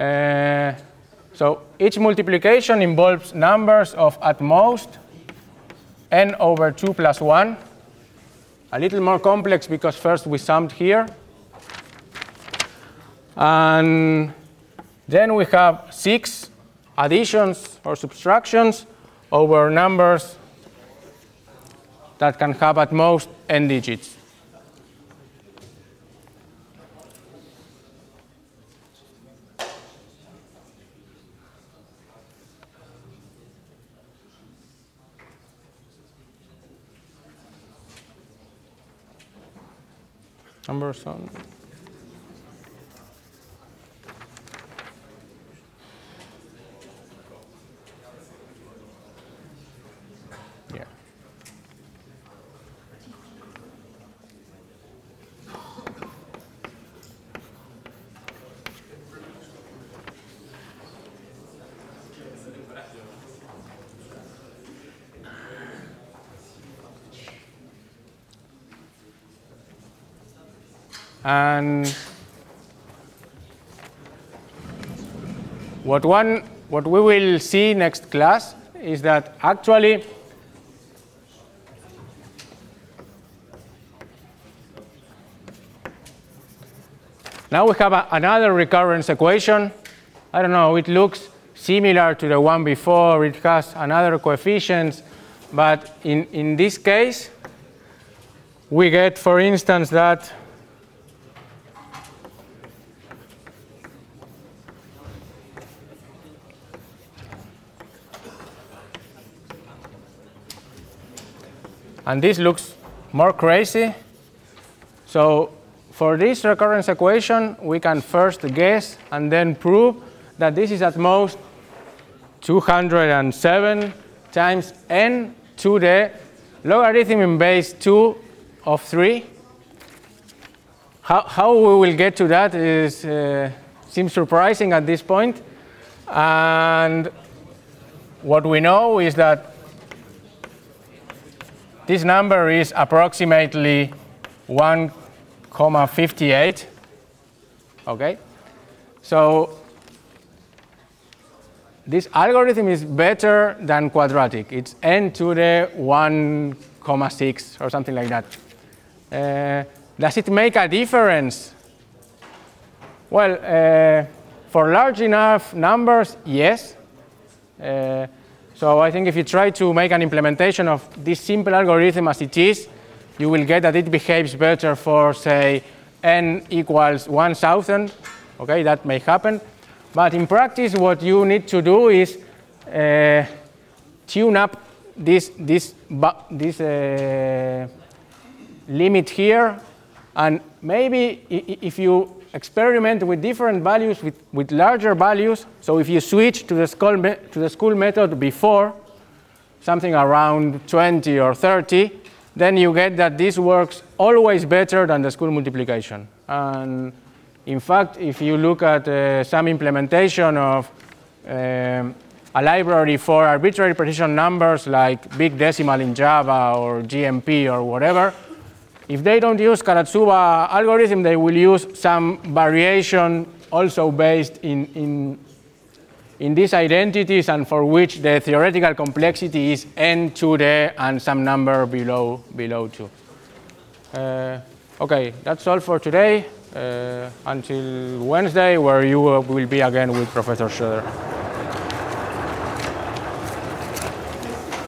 So each multiplication involves numbers of at most n over 2 plus 1. A little more complex because first we summed here. And then we have 6 additions or subtractions over numbers that can have at most n digits. Numbers on. Yeah. And what we will see next class is that actually now we have another recurrence equation. I don't know, it looks similar to the one before. It has another coefficients, but in this case we get, for instance, that and this looks more crazy. So for this recurrence equation, we can first guess and then prove that this is at most 207 times n to the logarithm in base 2 of 3. How we will get to that is seems surprising at this point. And what we know is that this number is approximately 1,58. Okay? So this algorithm is better than quadratic. It's n to the 1,6 or something like that. Does it make a difference? Well, for large enough numbers, yes. So I think if you try to make an implementation of this simple algorithm as it is, you will get that it behaves better for, say, n equals 1,000. Okay, that may happen. But in practice, what you need to do is tune up this limit here. And maybe if you experiment with different values, with larger values, so if you switch to the school method before, something around 20 or 30, then you get that this works always better than the school multiplication. And in fact, if you look at some implementation of a library for arbitrary precision numbers like Big Decimal in Java or GMP or whatever, if they don't use Karatsuba algorithm, they will use some variation also based in these identities and for which the theoretical complexity is n to the and some number below 2. Okay, that's all for today. Until Wednesday, where you will be again with Professor Schroeder.